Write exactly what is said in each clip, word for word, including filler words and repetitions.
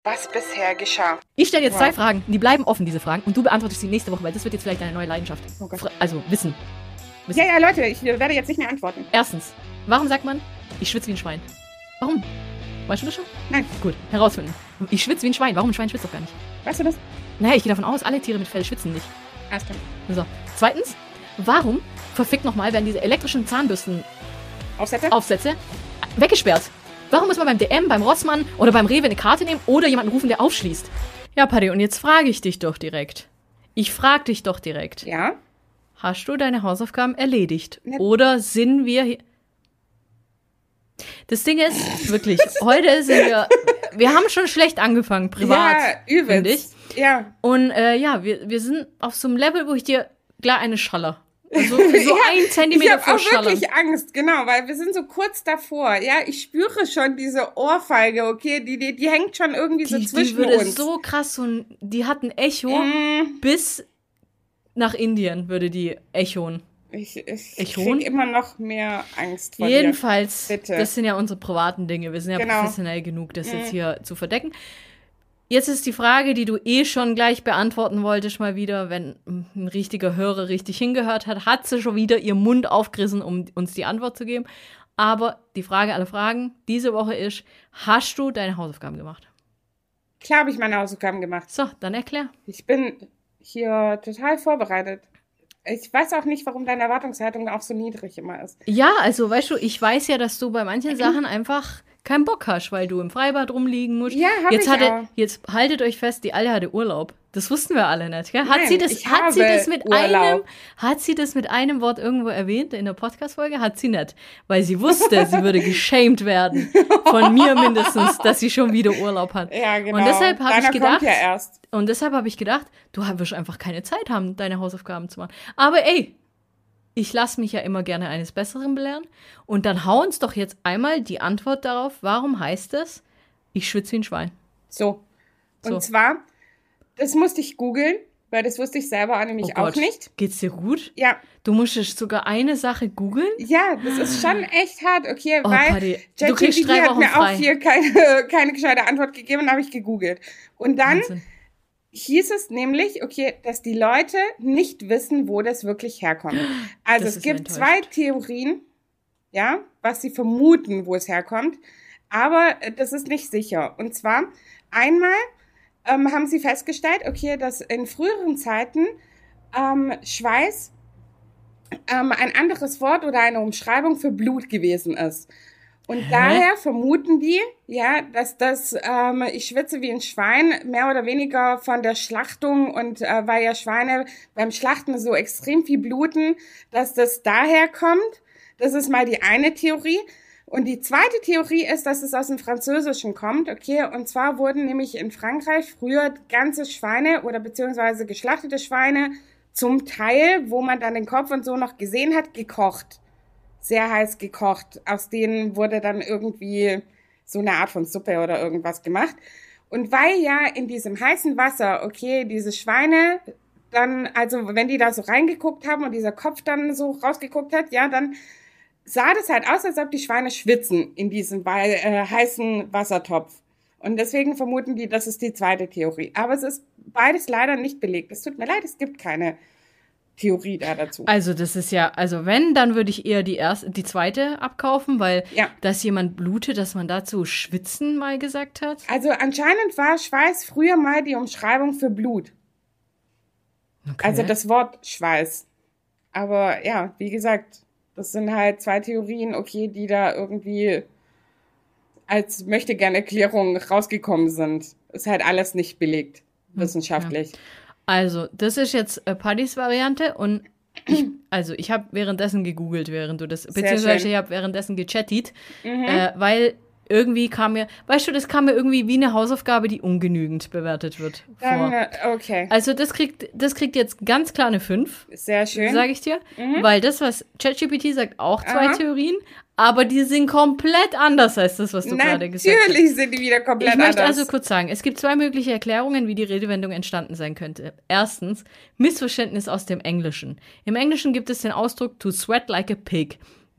was bisher geschah. Ich stelle jetzt Wow. zwei Fragen, die bleiben offen, diese Fragen, und du beantwortest sie nächste Woche, weil das wird jetzt vielleicht deine neue Leidenschaft. Oh Gott. Fra- Also Wissen. Wissen. Ja, ja, Leute, ich werde jetzt nicht mehr antworten. Erstens, warum sagt man, ich schwitze wie ein Schwein? Warum? Weißt du das schon? Nein. Gut, herausfinden. Ich schwitze wie ein Schwein. Warum? Ein Schwein schwitzt doch gar nicht. Weißt du das? Naja, ich gehe davon aus, alle Tiere mit Fell schwitzen nicht. Alles klar. So. Zweitens, warum, verfickt nochmal, werden diese elektrischen Zahnbürstenaufsätze Aufsätze? weggesperrt? Warum muss man beim D M, beim Rossmann oder beim Rewe eine Karte nehmen oder jemanden rufen, der aufschließt? Ja, Paddy, und jetzt frage ich dich doch direkt. Ich frage dich doch direkt. Ja. Hast du deine Hausaufgaben erledigt? Ne- Oder sind wir hier... Das Ding ist, wirklich, heute sind wir... Wir haben schon schlecht angefangen, privat, Ja, finde ich. übelst. Ja. Und äh, ja, wir, wir sind auf so einem Level, wo ich dir gleich eine schaller. Also so Ja, ein Zentimeter ich vor habe auch Schallern. wirklich Angst, genau, weil wir sind so kurz davor. Ja, ich spüre schon diese Ohrfeige, okay, die, die, die hängt schon irgendwie so Die, zwischen die würde uns. so krass, so ein, die hat ein Echo Mm, bis nach Indien, würde die echoen. ich ich Echon? krieg immer noch mehr Angst vor Jedenfalls, Bitte. das sind ja unsere privaten Dinge. Wir sind ja Genau. professionell genug, das Mhm. jetzt hier zu verdecken. Jetzt ist die Frage, die du eh schon gleich beantworten wolltest, mal wieder, wenn ein richtiger Hörer richtig hingehört hat, hat sie schon wieder ihren Mund aufgerissen, um uns die Antwort zu geben. Aber die Frage aller Fragen diese Woche ist, hast du deine Hausaufgaben gemacht? dir. Klar habe ich meine Hausaufgaben gemacht. So, dann erklär. Ich bin hier total vorbereitet. Ich weiß auch nicht, warum deine Erwartungshaltung auch so niedrig immer ist. Ja, also weißt du, ich weiß ja, dass du bei manchen Sachen einfach keinen Bock hast, weil du im Freibad rumliegen musst. Ja, hab jetzt ich hatte, auch. Jetzt haltet euch fest, die Alte hatte Urlaub. Das wussten wir alle nicht, gell? Hat Nein, sie das, ich hat sie habe das mit Urlaub. einem, hat sie das mit einem Wort irgendwo erwähnt in der Podcast-Folge? Hat sie nicht. Weil sie wusste, sie würde geschämt werden. Von mir mindestens, dass sie schon wieder Urlaub hat. Ja, genau. Und deshalb habe ich Deiner gedacht, kommt ja erst. und deshalb habe ich gedacht, du wirst einfach keine Zeit haben, deine Hausaufgaben zu machen. Aber ey, ich lasse mich ja immer gerne eines Besseren belehren. Und dann hau uns doch jetzt einmal die Antwort darauf, warum heißt es, ich schwitze wie ein Schwein. So. Und So. zwar, das musste ich googeln, weil das wusste ich selber auch nämlich Oh Gott, auch nicht. geht's dir gut? Ja, Du musstest sogar eine Sache googeln? ja, das ist schon echt hart, okay, Oh, weil Paddy, du kriegst ChatGPT drei hat Wochen mir frei. auch hier keine, keine gescheite Antwort gegeben, habe ich gegoogelt. Und dann Wahnsinn. hieß es nämlich, okay, dass die Leute nicht wissen, wo das wirklich herkommt. Also Das es ist ja gibt enttäuscht. zwei Theorien, ja, was sie vermuten, wo es herkommt, aber äh, das ist nicht sicher. Und zwar einmal ähm, haben sie festgestellt, okay, dass in früheren Zeiten ähm, Schweiß ähm, ein anderes Wort oder eine Umschreibung für Blut gewesen ist. Und Hä? daher vermuten die, ja, dass das, ähm, ich schwitze wie ein Schwein, mehr oder weniger von der Schlachtung und äh, weil ja Schweine beim Schlachten so extrem viel bluten, dass das daher kommt. Das ist mal die eine Theorie. Und die zweite Theorie ist, dass es aus dem Französischen kommt, okay, und zwar wurden nämlich in Frankreich früher ganze Schweine oder beziehungsweise geschlachtete Schweine zum Teil, wo man dann den Kopf und so noch gesehen hat, gekocht. Sehr heiß gekocht. Aus denen wurde dann irgendwie so eine Art von Suppe oder irgendwas gemacht. Und weil ja in diesem heißen Wasser, okay, diese Schweine dann, also wenn die da so reingeguckt haben und dieser Kopf dann so rausgeguckt hat, ja, dann sah das halt aus, als ob die Schweine schwitzen in diesem äh, heißen Wassertopf. Und deswegen vermuten die, das ist die zweite Theorie. Aber es ist beides leider nicht belegt. Es tut mir leid, es gibt keine Theorie da dazu. Also das ist ja, also wenn, dann würde ich eher die erste, die zweite abkaufen, weil Ja. dass jemand blutet, dass man dazu schwitzen mal gesagt hat. Also anscheinend war Schweiß früher mal die Umschreibung für Blut. Okay. Also das Wort Schweiß. Aber ja, wie gesagt, das sind halt zwei Theorien, okay, die da irgendwie als Möchtegern-Erklärung rausgekommen sind. Ist halt alles nicht belegt, wissenschaftlich. Also, das ist jetzt äh, Paddys Variante und ich, also ich habe währenddessen gegoogelt, während du das, beziehungsweise schön. ich habe währenddessen gechattet, Mhm. äh, weil irgendwie kam mir, weißt du, das kam mir irgendwie wie eine Hausaufgabe, die ungenügend bewertet wird, Dann, vor. äh, okay, Also das kriegt, das kriegt jetzt ganz klar eine fünf, sehr schön. sage ich dir, weil das, was ChatGPT sagt, auch zwei Aha. Theorien, aber die sind komplett anders als das, was du gerade gesagt hast. Natürlich sind die wieder komplett Ich möchte anders. also kurz sagen, es gibt zwei mögliche Erklärungen, wie die Redewendung entstanden sein könnte. Erstens, Missverständnis aus dem Englischen. Im Englischen gibt es den Ausdruck to sweat like a pig.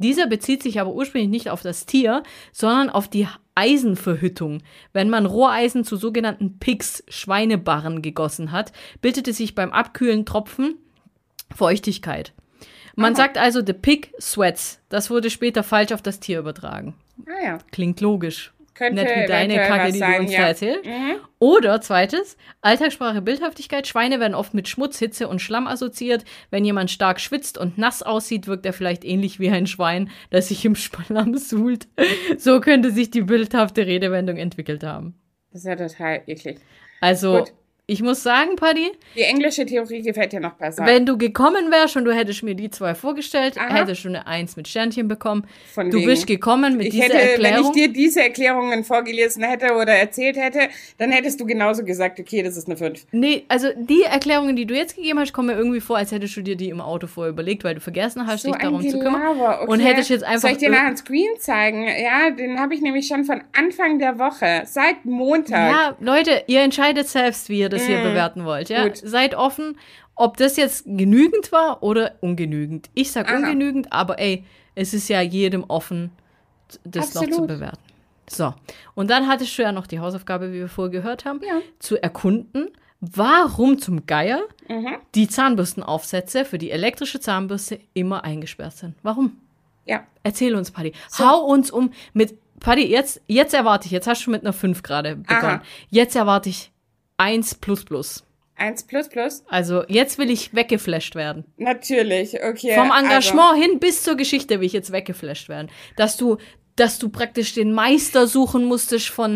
Dieser bezieht sich aber ursprünglich nicht auf das Tier, sondern auf die Eisenverhüttung. Wenn man Roheisen zu sogenannten Pigs, Schweinebarren, gegossen hat, bildete sich beim Abkühlen Tropfen Feuchtigkeit. Man Aha. sagt also, the pig sweats. Das wurde später falsch auf das Tier übertragen. Ah ja. Klingt logisch. Könnte Nicht wie deine Kacke, die sein, du uns ja. da erzählst. Mhm. Oder zweites, Alltagssprache, Bildhaftigkeit. Schweine werden oft mit Schmutz, Hitze und Schlamm assoziiert. Wenn jemand stark schwitzt und nass aussieht, wirkt er vielleicht ähnlich wie ein Schwein, das sich im Schlamm suhlt. So könnte sich die bildhafte Redewendung entwickelt haben. Das ist ja total eklig. Also, Gut. Ich muss sagen, Paddy, die englische Theorie gefällt dir noch besser. Wenn du gekommen wärst und du hättest mir die zwei vorgestellt, Aha. hättest du eine Eins mit Sternchen bekommen. Von du wegen. bist gekommen mit ich dieser hätte, Erklärung. Wenn ich dir diese Erklärungen vorgelesen hätte oder erzählt hätte, dann hättest du genauso gesagt, okay, das ist eine fünf. Nee, also die Erklärungen, die du jetzt gegeben hast, kommen mir irgendwie vor, als hättest du dir die im Auto vorher überlegt, weil du vergessen hast, so dich darum Gelaber. zu kümmern. Okay. Und hättest jetzt einfach... Soll ich dir nachher einen Screen zeigen? Ja, den habe ich nämlich schon von Anfang der Woche, seit Montag. Ja, Leute, ihr entscheidet selbst, wie ihr das mm. hier bewerten wollt. Ja? Gut. Seid offen, ob das jetzt genügend war oder ungenügend. Ich sag Aha. ungenügend, aber ey, es ist ja jedem offen, das Absolut. noch zu bewerten. So, und dann hattest du ja noch die Hausaufgabe, wie wir vorher gehört haben, ja. zu erkunden, warum zum Geier mhm. die Zahnbürstenaufsätze für die elektrische Zahnbürste immer eingesperrt sind. Warum? Ja. Erzähl uns, Paddy. So. Hau uns um mit, Paddy, jetzt, jetzt erwarte ich, jetzt hast du mit einer fünf gerade begonnen. Aha. Jetzt erwarte ich eins plus plus. eins plus plus? Also jetzt will ich weggeflasht werden. Natürlich, okay. Vom Engagement also. hin bis zur Geschichte will ich jetzt weggeflasht werden. Dass du, dass du praktisch den Meister suchen musstest von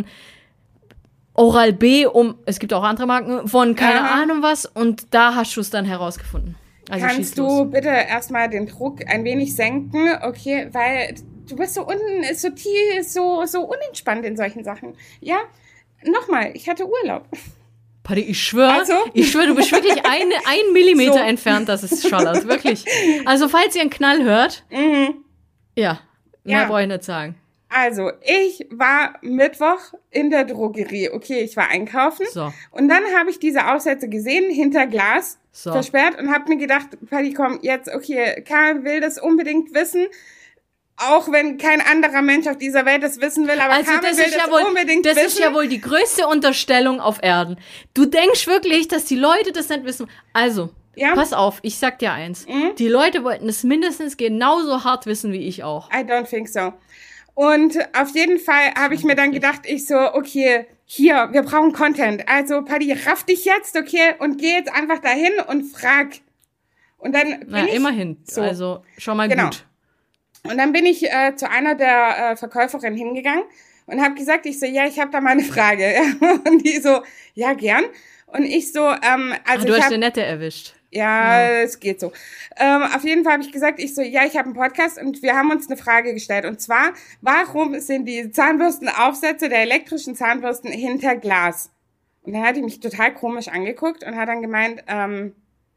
Oral-B, um, es gibt auch andere Marken, von keine Aha. Ahnung was, und da hast du es dann herausgefunden. Also Kannst du bitte erstmal den Druck ein wenig senken, okay, weil du bist so unten, so tief, so, so unentspannt in solchen Sachen. Ja, nochmal, ich hatte Urlaub. Paddy, ich schwöre, also? ich schwöre, du bist wirklich ein, ein Millimeter so. entfernt, dass es schallert, wirklich. Also, falls ihr einen Knall hört, mhm. ja, mehr ja. brauche ich nicht sagen. Also, ich war Mittwoch in der Drogerie. Okay, ich war einkaufen. So. Und dann habe ich diese Aufsätze gesehen, hinter Glas, so. versperrt, und habe mir gedacht, Paddy, komm, jetzt, okay, Karl will das unbedingt wissen. Auch wenn kein anderer Mensch auf dieser Welt das wissen will, aber also Carmen das will ist das ja wohl, unbedingt das wissen. Das ist ja wohl die größte Unterstellung auf Erden. Du denkst wirklich, dass die Leute das nicht wissen. Also, ja. pass auf, ich sag dir eins. Mhm. Die Leute wollten es mindestens genauso hart wissen wie ich auch. I don't think so. Und auf jeden Fall habe ich mir dann gedacht, ich so, okay, hier, wir brauchen Content. Also, Paddy, raff dich jetzt, okay, und geh jetzt einfach dahin und frag. Und dann bin Na, ich immerhin. So. Also, schon mal genau. gut. Und dann bin ich äh, zu einer der äh, Verkäuferinnen hingegangen und habe gesagt, ich so, ja, ich habe da mal eine Frage. Und die so, ja, gern. Und ich so, ähm, also ah, du ich hast hab, den Nette erwischt. Ja, ja, es geht so. Ähm, auf jeden Fall habe ich gesagt, ich so, ja, ich habe einen Podcast und wir haben uns eine Frage gestellt. Und zwar, warum sind die Zahnbürstenaufsätze der elektrischen Zahnbürsten hinter Glas? Und dann hat die mich total komisch angeguckt und hat dann gemeint, ähm,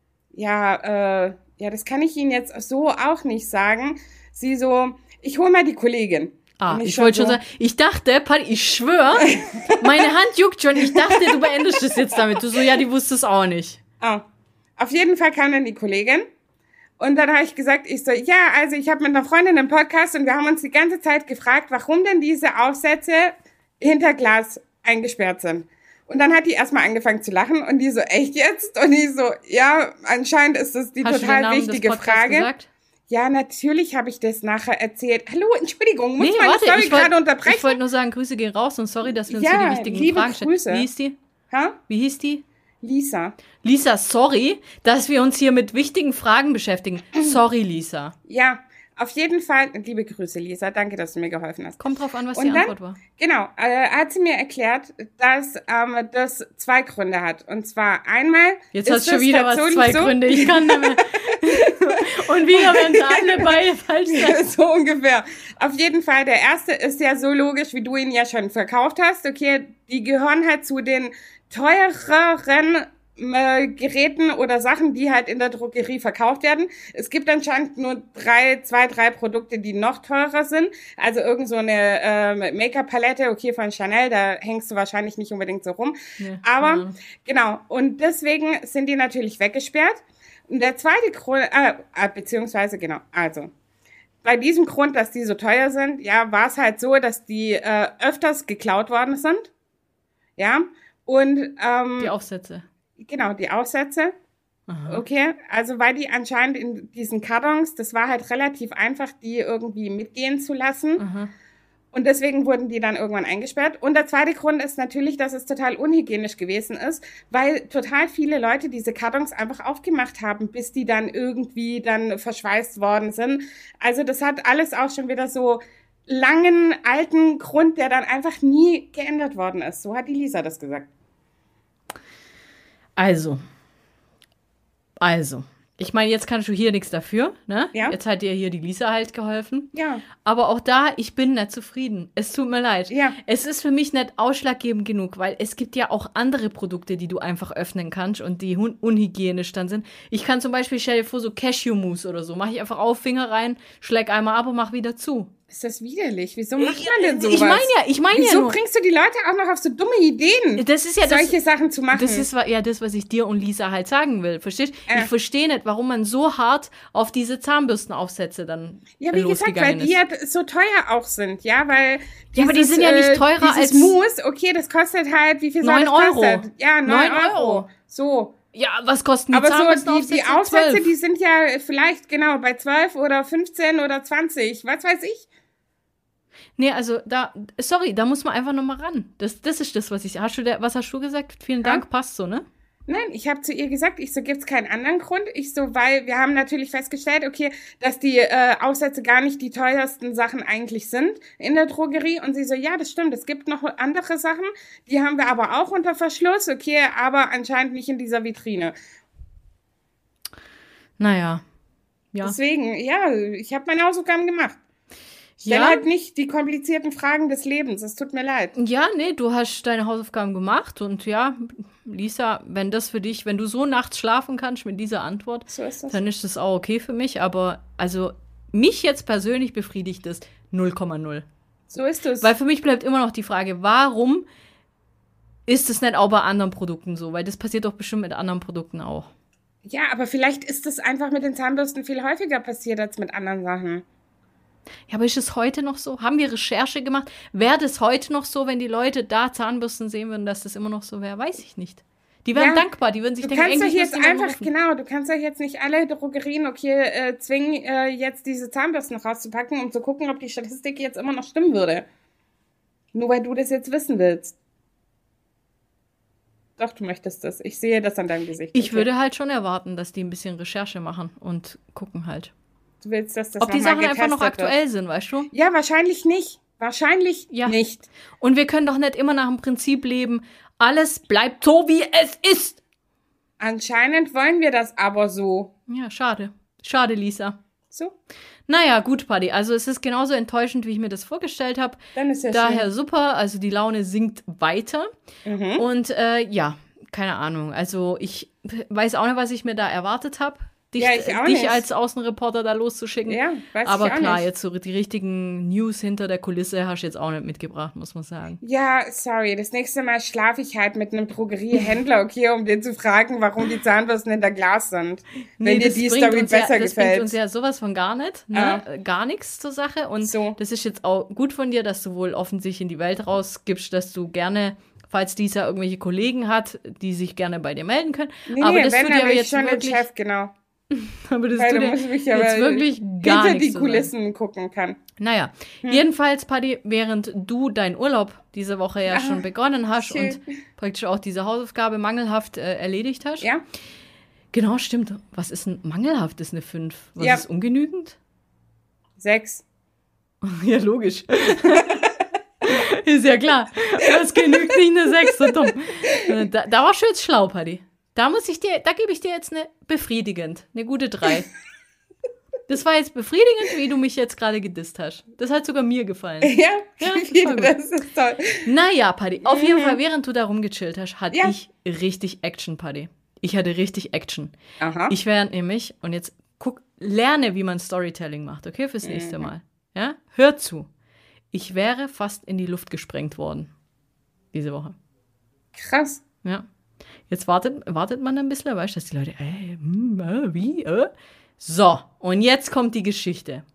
ja, äh, ja, das kann ich Ihnen jetzt so auch nicht sagen. Sie so, ich hol mal die Kollegin. Ah, ich, ich wollte so, schon sagen, ich dachte, Paddy, ich schwöre, meine Hand juckt schon, ich dachte, du beendest das jetzt damit. Du so, ja, die wusste es auch nicht. Ah, auf jeden Fall kam dann die Kollegin und dann habe ich gesagt, ich so, ja, also ich habe mit einer Freundin einen Podcast und wir haben uns die ganze Zeit gefragt, warum denn diese Aufsätze hinter Glas eingesperrt sind. Und dann hat die erstmal angefangen zu lachen und die so, echt jetzt? Und ich so, ja, anscheinend ist das die Hast total du den Namen wichtige des Podcasts Frage. Gesagt? Ja, natürlich habe ich das nachher erzählt. Hallo, Entschuldigung, muss nee, meine warte, Story ich wollt, gerade unterbrechen? Ich wollte nur sagen, Grüße gehen raus und sorry, dass wir uns ja, hier die wichtigen liebe Fragen stellen. Grüße. Wie hieß die? Ha? Wie hieß die? Lisa. Lisa, sorry, dass wir uns hier mit wichtigen Fragen beschäftigen. Sorry, Lisa. Ja, auf jeden Fall, liebe Grüße, Lisa, danke, dass du mir geholfen hast. Kommt drauf an, was und die dann, Antwort war. Genau, äh, hat sie mir erklärt, dass ähm, das zwei Gründe hat. Und zwar einmal Jetzt hast du schon wieder was, zwei so, Gründe, ich kann nicht mehr. Und wieder werden sie alle beide falsch sein. So ungefähr. Auf jeden Fall, der erste ist ja so logisch, wie du ihn ja schon verkauft hast. Okay, die gehören halt zu den teureren äh, Geräten oder Sachen, die halt in der Drogerie verkauft werden. Es gibt anscheinend nur drei, zwei, drei Produkte, die noch teurer sind. Also irgend so eine äh, Make-up-Palette, okay, von Chanel, da hängst du wahrscheinlich nicht unbedingt so rum. Ja, aber ja. Genau, und deswegen sind die natürlich weggesperrt. Und der zweite Grund, äh, beziehungsweise, genau, also, bei diesem Grund, dass die so teuer sind, ja, war es halt so, dass die äh, öfters geklaut worden sind. Ja, und ähm, Die Aufsätze. Genau, die Aufsätze. Aha. Okay, also weil die anscheinend in diesen Kartons, das war halt relativ einfach, die irgendwie mitgehen zu lassen. Aha. Und deswegen wurden die dann irgendwann eingesperrt. Und der zweite Grund ist natürlich, dass es total unhygienisch gewesen ist, weil total viele Leute diese Kartons einfach aufgemacht haben, bis die dann irgendwie dann verschweißt worden sind. Also das hat alles auch schon wieder so langen, alten Grund, der dann einfach nie geändert worden ist. So hat die Lisa das gesagt. Also. Also. Ich meine, jetzt kannst du hier nichts dafür, ne? Ja. Jetzt hat dir hier die Lisa halt geholfen. Ja. Aber auch da, ich bin nicht zufrieden. Es tut mir leid. Ja. Es ist für mich nicht ausschlaggebend genug, weil es gibt ja auch andere Produkte, die du einfach öffnen kannst und die un- unhygienisch dann sind. Ich kann zum Beispiel, stell dir vor, so Cashew-Mousse oder so. Mache ich einfach auf, Finger rein, schläg einmal ab und mach wieder zu. Ist das widerlich? Wieso macht man denn sowas? Ich meine ja, ich meine ja Wieso nur. bringst du die Leute auch noch auf so dumme Ideen, Das ist ja das, solche Sachen zu machen? Das ist wa- ja das, was ich dir und Lisa halt sagen will. Verstehst? Äh. Ich verstehe nicht, warum man so hart auf diese Zahnbürstenaufsätze dann ja, wie gesagt, weil losgegangen die ist. ja so teuer auch sind, ja, weil Ja, aber die dieses, sind ja nicht äh, teurer dieses als- Mousse, okay, das kostet halt, wie viel soll Neun das Euro. kosten? Ja, neun Neun Euro. Euro. So. Ja, was kosten die Aber so, die, Zahnbürstenaufsätze? die Aufsätze, zwölf. die sind ja vielleicht, genau, bei zwölf oder fünfzehn oder zwanzig, was weiß ich. Nee, also da, sorry, da muss man einfach nochmal ran. Das, das ist das, was ich, hast du, der, was hast du gesagt? Vielen Dank, Ja. passt so, ne? Nein, ich habe zu ihr gesagt, ich so, gibt's keinen anderen Grund? Ich so, weil wir haben natürlich festgestellt, okay, dass die äh, Aufsätze gar nicht die teuersten Sachen eigentlich sind in der Drogerie. Und sie so, ja, das stimmt, es gibt noch andere Sachen, die haben wir aber auch unter Verschluss, okay, aber anscheinend nicht in dieser Vitrine. Naja. Ja. Deswegen, ja, ich habe meine Hausaufgaben gemacht. Stell Ja. halt nicht die komplizierten Fragen des Lebens, es tut mir leid. Ja, nee, du hast deine Hausaufgaben gemacht und ja, Lisa, wenn das für dich, wenn du so nachts schlafen kannst mit dieser Antwort, So ist das. dann ist das auch okay für mich, aber also mich jetzt persönlich befriedigt das null Komma null. So ist es. Weil für mich bleibt immer noch die Frage, warum ist es nicht auch bei anderen Produkten so? Weil das passiert doch bestimmt mit anderen Produkten auch. Ja, aber vielleicht ist es einfach mit den Zahnbürsten viel häufiger passiert als mit anderen Sachen. Ja, aber ist es heute noch so? Haben wir Recherche gemacht? Wäre das heute noch so, wenn die Leute da Zahnbürsten sehen würden, dass das immer noch so wäre? Weiß ich nicht. Die wären Ja, dankbar, die würden sich Du denken, kannst euch endlich jetzt müsste jemand einfach, rufen. genau, du kannst euch jetzt nicht alle Drogerien, okay, äh, zwingen, äh, jetzt diese Zahnbürsten rauszupacken, um zu gucken, ob die Statistik jetzt immer noch stimmen würde. Nur weil du das jetzt wissen willst. Doch, du möchtest das. Ich sehe das an deinem Gesicht. Ich okay. würde halt schon erwarten, dass die ein bisschen Recherche machen und gucken halt. Du willst, dass das Ob die noch mal Sachen einfach noch getestet wird. aktuell sind, weißt du? Ja, wahrscheinlich nicht. Wahrscheinlich Ja. nicht. Und wir können doch nicht immer nach dem Prinzip leben, alles bleibt so, wie es ist. Anscheinend wollen wir das aber so. Ja, schade. Schade, Lisa. So, Naja, gut, Paddy. Also es ist genauso enttäuschend, wie ich mir das vorgestellt habe. dann ist ja Daher super. Also die Laune sinkt weiter. schön. Mhm. Und äh, ja, keine Ahnung. Also ich weiß auch nicht, was ich mir da erwartet habe. Dich, Ja, ich auch dich nicht. als Außenreporter da loszuschicken. Ja, weiß Aber ich auch klar, nicht. jetzt so die richtigen News hinter der Kulisse hast du jetzt auch nicht mitgebracht, muss man sagen. Ja, sorry. Das nächste Mal schlafe ich halt mit einem Drogeriehändler, okay, um den zu fragen, warum die Zahnbürsten hinter Glas sind. Wenn dir das die bringt Story uns besser ja, das bringt gefällt. uns ja sowas von gar nicht, ne? Äh, Gar nichts zur Sache. Und So. das ist jetzt auch gut von dir, dass du wohl offensichtlich in die Welt rausgibst, dass du gerne, falls dieser irgendwelche Kollegen hat, die sich gerne bei dir melden können. Nee, aber nee, das wenn, tut dann dir aber bin ich jetzt schon der wirklich, Chef, genau. aber das Weil tut da dir muss ich mich ja jetzt mal wirklich gar hinter nichts die zu Kulissen gucken kann. Naja, Hm. jedenfalls, Paddy, während du deinen Urlaub diese Woche ja Ah, schon begonnen hast schön. und praktisch auch diese Hausaufgabe mangelhaft äh, erledigt hast. Ja? Genau, stimmt. Was ist ein mangelhaft? Ist eine fünf. Was Ja. ist ungenügend? Sechs. Ja, logisch. Ist ja klar. Das genügt nicht eine sechs, so dumm. Da, da warst du jetzt schlau, Paddy. Da muss ich dir, da gebe ich dir jetzt eine befriedigend, eine gute drei. Das war jetzt befriedigend, wie du mich jetzt gerade gedisst hast. Das hat sogar mir gefallen. Ja, Ja, wieder, voll gut. das ist toll. Naja, Paddy, auf jeden Fall, während du da rumgechillt hast, hatte Ja. ich richtig Action, Paddy. Ich hatte richtig Action. Aha. Ich wäre nämlich, und jetzt guck, lerne, wie man Storytelling macht, okay, fürs nächste Mal. Ja, hör zu. Ich wäre fast in die Luft gesprengt worden. Diese Woche. Krass. Ja. Jetzt wartet, wartet man ein bisschen, weißt du, dass die Leute, äh, hm, äh, wie, äh? So, und jetzt kommt die Geschichte.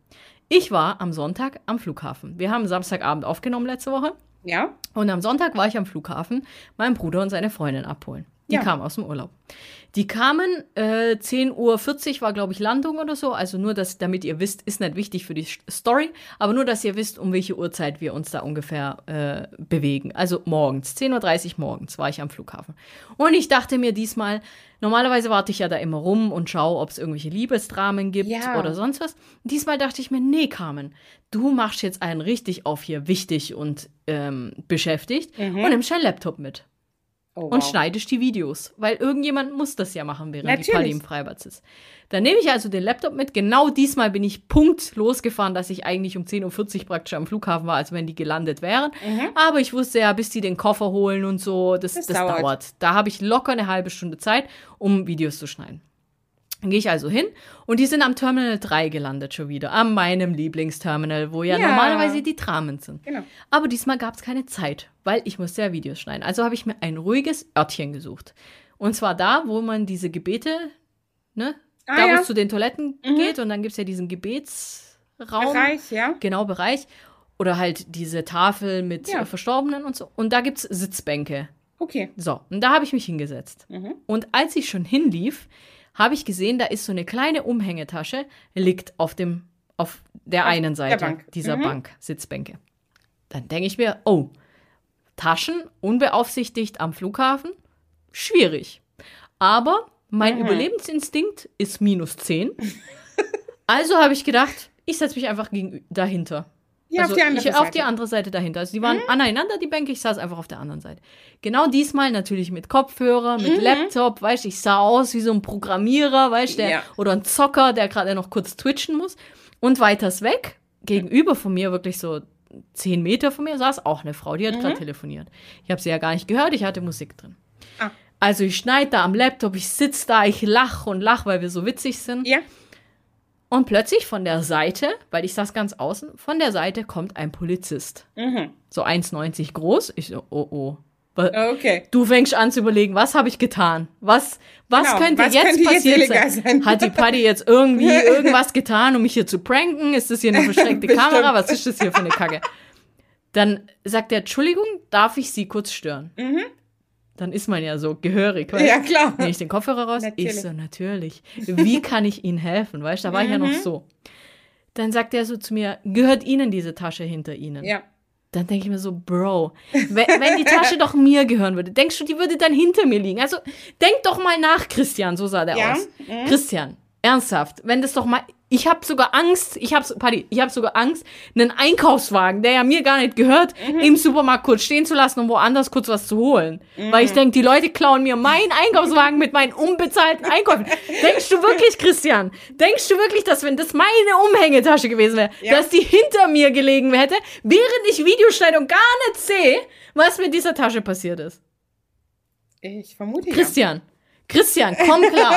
Ich war am Sonntag am Flughafen. Wir haben Samstagabend aufgenommen letzte Woche. Ja. Und am Sonntag war ich am Flughafen, meinen Bruder und seine Freundin abholen. Die Ja. kamen aus dem Urlaub. Die kamen, äh, zehn Uhr vierzig war, glaube ich, Landung oder so. Also nur, dass, damit ihr wisst, ist nicht wichtig für die Story, aber nur, dass ihr wisst, um welche Uhrzeit wir uns da ungefähr äh, bewegen. Also morgens, zehn Uhr dreißig morgens war ich am Flughafen. Und ich dachte mir diesmal, normalerweise warte ich ja da immer rum und schaue, ob es irgendwelche Liebesdramen gibt Ja. oder sonst was. Diesmal dachte ich mir, nee, Carmen, du machst jetzt einen richtig auf hier wichtig und ähm, beschäftigt und nimmst deinen Laptop mit. Oh, Und wow. schneidest die Videos, weil irgendjemand muss das ja machen, während Natürlich. die Paddy im Freibad ist. Dann nehme ich also den Laptop mit. Genau diesmal bin ich Punkt losgefahren, dass ich eigentlich um zehn Uhr vierzig praktisch am Flughafen war, als wenn die gelandet wären. Mhm. Aber ich wusste ja, bis die den Koffer holen und so, das, das, Das dauert. dauert. Da habe ich locker eine halbe Stunde Zeit, um Videos zu schneiden. Dann gehe ich also hin und die sind am Terminal drei gelandet schon wieder, an meinem Lieblingsterminal, wo ja, Ja. normalerweise die Dramen sind. Genau. Aber diesmal gab es keine Zeit, weil ich musste ja Videos schneiden. Also habe ich mir ein ruhiges Örtchen gesucht. Und zwar da, wo man diese Gebete, ne, Ah, da wo ja. es zu den Toiletten Mhm. geht und dann gibt es ja diesen Gebetsraum, Bereich, ja. genau, Bereich. Oder halt diese Tafel mit Ja. äh, Verstorbenen und so. Und da gibt es Sitzbänke. Okay. So, und da habe ich mich hingesetzt. Mhm. Und als ich schon hinlief, habe ich gesehen, da ist so eine kleine Umhängetasche, liegt auf dem, auf der Auf einen der Seite Bank. dieser Mhm. Bank, Sitzbänke. Dann denke ich mir, oh, Taschen unbeaufsichtigt am Flughafen, schwierig. Aber mein Mhm. Überlebensinstinkt ist minus zehn. Also habe ich gedacht, ich setze mich einfach gegen, dahinter. Ja, also auf die andere ich, auf Seite. die andere Seite dahinter. Also die waren aneinander, die Bänke, ich saß einfach auf der anderen Seite. Genau diesmal natürlich mit Kopfhörer, mit Laptop, weißt du, ich sah aus wie so ein Programmierer, weißt du, der- Ja. oder ein Zocker, der gerade noch kurz twitchen muss. Und weiters weg, gegenüber von mir, wirklich so zehn Meter von mir, saß auch eine Frau, die hat gerade telefoniert. Ich habe sie ja gar nicht gehört, ich hatte Musik drin. Ah. Also ich schneide da am Laptop, ich sitze da, ich lache und lache, weil wir so witzig sind. Ja. Und plötzlich von der Seite, weil ich saß ganz außen, von der Seite kommt ein Polizist. Mhm. So eins neunzig groß. Ich so, oh, oh. Wa- Okay. Du fängst an zu überlegen, was habe ich getan? Was, was Genau, könnte was jetzt könnte jetzt passiert illegal sein? sein? Hat die Paddy jetzt irgendwie irgendwas getan, um mich hier zu pranken? Ist das hier eine versteckte Bestimmt. Kamera? Was ist das hier für eine Kacke? Dann sagt er, Entschuldigung, darf ich Sie kurz stören? Mhm. Dann ist man ja so gehörig. Weißt? Ja, klar. Nehme ich den Kopfhörer raus? Natürlich. Ich so, natürlich. Wie kann ich Ihnen helfen? Weißt du, da war ich ja noch Mhm. so. Dann sagt er so zu mir, gehört Ihnen diese Tasche hinter Ihnen? Ja. Dann denke ich mir so, Bro, wenn, wenn die Tasche doch mir gehören würde, denkst du, die würde dann hinter mir liegen? Also, denk doch mal nach, Christian, so sah der Ja, aus. mhm. Christian, ernsthaft, wenn das doch mal, ich habe sogar Angst, ich habe Paddy, ich habe sogar Angst, einen Einkaufswagen, der ja mir gar nicht gehört, Mhm. im Supermarkt kurz stehen zu lassen, um woanders kurz was zu holen. Weil ich denke, die Leute klauen mir meinen Einkaufswagen mit meinen unbezahlten Einkäufen. Denkst du wirklich, Christian, denkst du wirklich, dass wenn das meine Umhängetasche gewesen wäre, Ja. dass die hinter mir gelegen hätte, während ich Videos schneide und gar nicht sehe, was mit dieser Tasche passiert ist? Ich vermute ja. Christian, Christian, komm klar.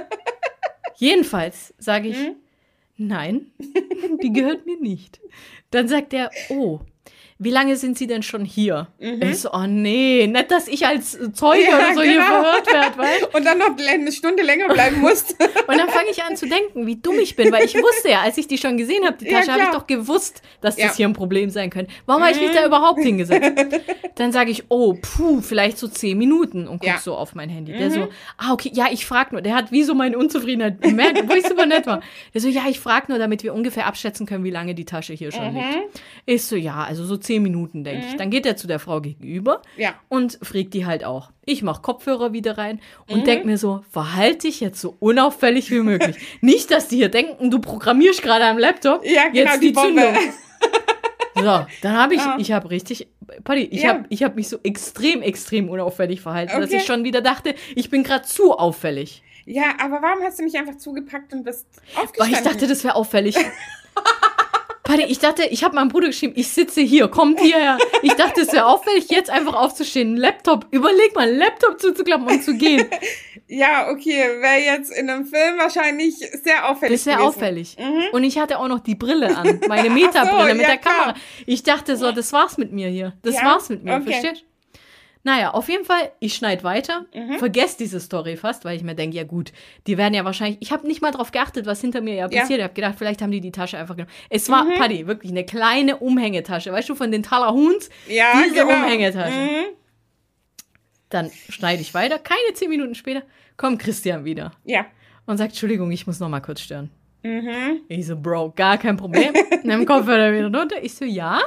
Jedenfalls sage ich, Mhm. nein, die gehört mir nicht. Dann sagt er, oh, wie lange sind Sie denn schon hier? Ich so, oh nee, nicht, dass ich als Zeuge Ja, oder so hier genau. verhört werde, weißt du? Und dann noch eine Stunde länger bleiben musst. Und dann fange ich an zu denken, wie dumm ich bin, weil ich wusste ja, als ich die schon gesehen habe, die Ja, Tasche, habe ich klar. doch gewusst, dass das Ja. hier ein Problem sein könnte. Warum habe ich mich da überhaupt hingesetzt? Dann sage ich, oh, puh, vielleicht so zehn Minuten und guck Ja. so auf mein Handy. Der so, ah, okay, ja, ich frage nur. Der hat wie so meine Unzufriedenheit bemerkt, wo ich super nett war. Der so, ja, ich frage nur, damit wir ungefähr abschätzen können, wie lange die Tasche hier schon liegt. Ich so, ja, also so zehn Minuten, denke ich. Dann geht er zu der Frau gegenüber Ja. und fragt die halt auch. Ich mache Kopfhörer wieder rein und denk mir so, verhalte dich jetzt so unauffällig wie möglich. Nicht, dass die hier denken, du programmierst gerade am Laptop, Ja, genau, jetzt die die, Bombe. Zündung. So, dann habe ich, Ja. ich habe richtig, Paddy, ich Ja. habe ich hab mich so extrem, extrem unauffällig verhalten, dass Okay. ich schon wieder dachte, ich bin gerade zu auffällig. Ja, aber warum hast du mich einfach zugepackt und bist Weil aufgestanden? ich dachte, das wäre auffällig. Paddy, ich dachte, ich habe meinem Bruder geschrieben, ich sitze hier, kommt hierher. Ich dachte, es wäre auffällig, jetzt einfach aufzustehen, einen Laptop, überleg mal, einen Laptop zuzuklappen und zu gehen. Ja, okay, wäre jetzt in einem Film wahrscheinlich sehr auffällig Das wäre gewesen. auffällig. Mhm. Und ich hatte auch noch die Brille an, meine Metabrille Ach so, mit ja, der Kamera. klar. Ich dachte so, das war's mit mir hier. Das Ja, war's mit mir, okay. verstehst du? Naja, auf jeden Fall, ich schneide weiter, mhm. vergesse diese Story fast, weil ich mir denke, ja gut, die werden ja wahrscheinlich, ich habe nicht mal drauf geachtet, was hinter mir ja passiert. Ja. Ich habe gedacht, vielleicht haben die die Tasche einfach genommen. Es war, mhm. Paddy, wirklich eine kleine Umhängetasche, weißt du, von den Talahuns, ja, diese genau. Umhängetasche. Mhm. Dann schneide ich weiter, keine zehn Minuten später kommt Christian wieder. Ja. Und sagt, Entschuldigung, ich muss noch mal kurz stören. Mhm. Ich so, Bro, gar kein Problem. Nimm Kopfhörer wieder runter. Ich so, ja.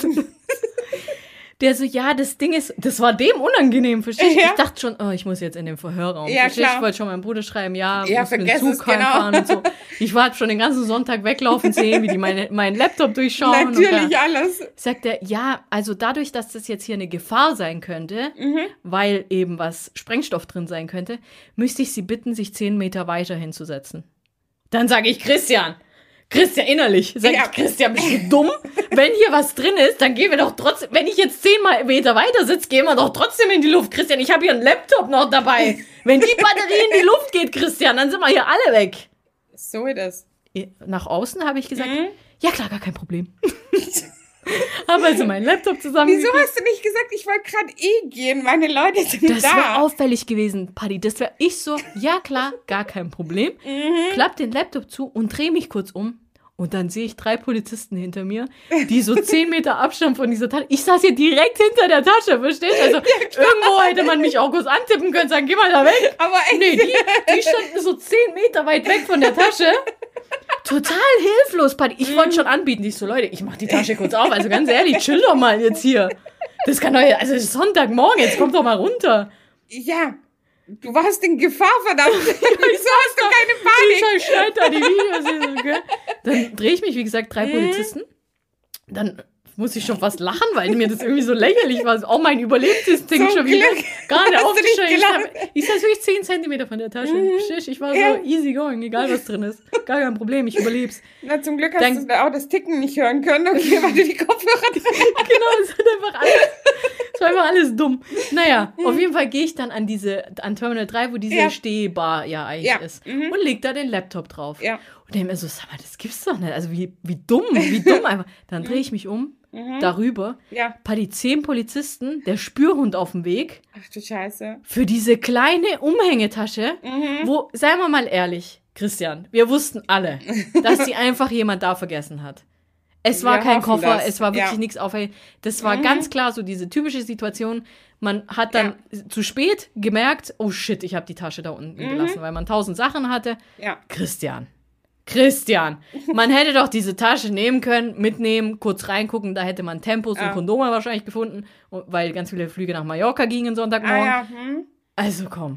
Der so, ja, das Ding ist, das war dem unangenehm, verstehst du? Ja. Ich dachte schon, oh, ich muss jetzt in den Verhörraum. Ja, verstehst du? Ich wollte schon meinem Bruder schreiben, ja, ja muss mit dem Zug es, genau. fahren und so. Ich war schon den ganzen Sonntag weglaufen sehen, wie die meine, meinen Laptop durchschauen. Natürlich und alles. Sagt er, ja, also dadurch, dass das jetzt hier eine Gefahr sein könnte, mhm. weil eben was Sprengstoff drin sein könnte, müsste ich Sie bitten, sich zehn Meter weiter hinzusetzen. Dann sage ich, Christian, Christian, innerlich, sag ja. ich, Christian, bist du dumm? Wenn hier was drin ist, dann gehen wir doch trotzdem, wenn ich jetzt zehn Meter weiter sitze, gehen wir doch trotzdem in die Luft. Christian, ich habe hier einen Laptop noch dabei. Wenn die Batterie in die Luft geht, Christian, dann sind wir hier alle weg. So ist das. Nach außen habe ich gesagt, mhm. ja klar, gar kein Problem. Habe also meinen Laptop zusammen. Wieso hast du nicht gesagt, ich wollte gerade eh gehen, meine Leute sind das da. Das wäre auffällig gewesen, Paddy. Das wäre ich so, ja klar, gar kein Problem. Mhm. Klapp den Laptop zu und drehe mich kurz um. Und dann sehe ich drei Polizisten hinter mir, die so zehn Meter Abstand von dieser Tasche. Ich saß hier direkt hinter der Tasche, verstehst du? Also ja, irgendwo hätte man mich auch kurz antippen können, sagen, geh mal da weg. Aber echt? Nee, die, die standen so zehn Meter weit weg von der Tasche. Total hilflos, Paddy. Ich wollte schon anbieten. Ich so, Leute, ich mach die Tasche kurz auf. Also ganz ehrlich, chill doch mal jetzt hier. Das kann doch, also es ist Sonntagmorgen, jetzt kommt doch mal runter. Ja. Du warst in Gefahr, verdammt. Wieso hast du keine Panik? Ich schneide da die Videos. Okay? Dann drehe ich mich, wie gesagt, drei mhm. Polizisten. Dann muss ich schon fast lachen, weil mir das irgendwie so lächerlich war. Auch mein Überlebensinstinkt schon wieder gerade aufgestellt. Ich saß wirklich zehn Zentimeter von der Tasche. Mhm. Ich war so ja. easy going, egal was drin ist. Gar kein Problem, ich überleb's. Na, zum Glück hast Dann, du auch das Ticken nicht hören können, okay, weil du die Kopfhörer genau, das hat einfach alles, das war einfach alles dumm. Naja, mhm. auf jeden Fall gehe ich dann an diese, an Terminal drei, wo diese ja. Stehbar ja eigentlich ja. ist. Mhm. Und leg da den Laptop drauf. Ja. Und denke mir so, sag mal, das gibt's doch nicht. Also wie, wie dumm, wie dumm einfach. Dann drehe ich mich um. Mhm. Darüber, ja. Paddy, zehn Polizisten, der Spürhund auf dem Weg. Ach du Scheiße. Für diese kleine Umhängetasche, mhm. wo, seien wir mal ehrlich, Christian, wir wussten alle, dass die einfach jemand da vergessen hat. Es war wir kein Koffer, das. Es war wirklich ja. nichts auf. Das war mhm. ganz klar so diese typische Situation. Man hat dann ja. zu spät gemerkt, oh shit, ich habe die Tasche da unten mhm. gelassen, weil man tausend Sachen hatte. Ja. Christian. Christian, man hätte doch diese Tasche nehmen können, mitnehmen, kurz reingucken, da hätte man Tempos ja. und Kondome wahrscheinlich gefunden, weil ganz viele Flüge nach Mallorca gingen Sonntagmorgen. Ah, ja. hm. Also komm.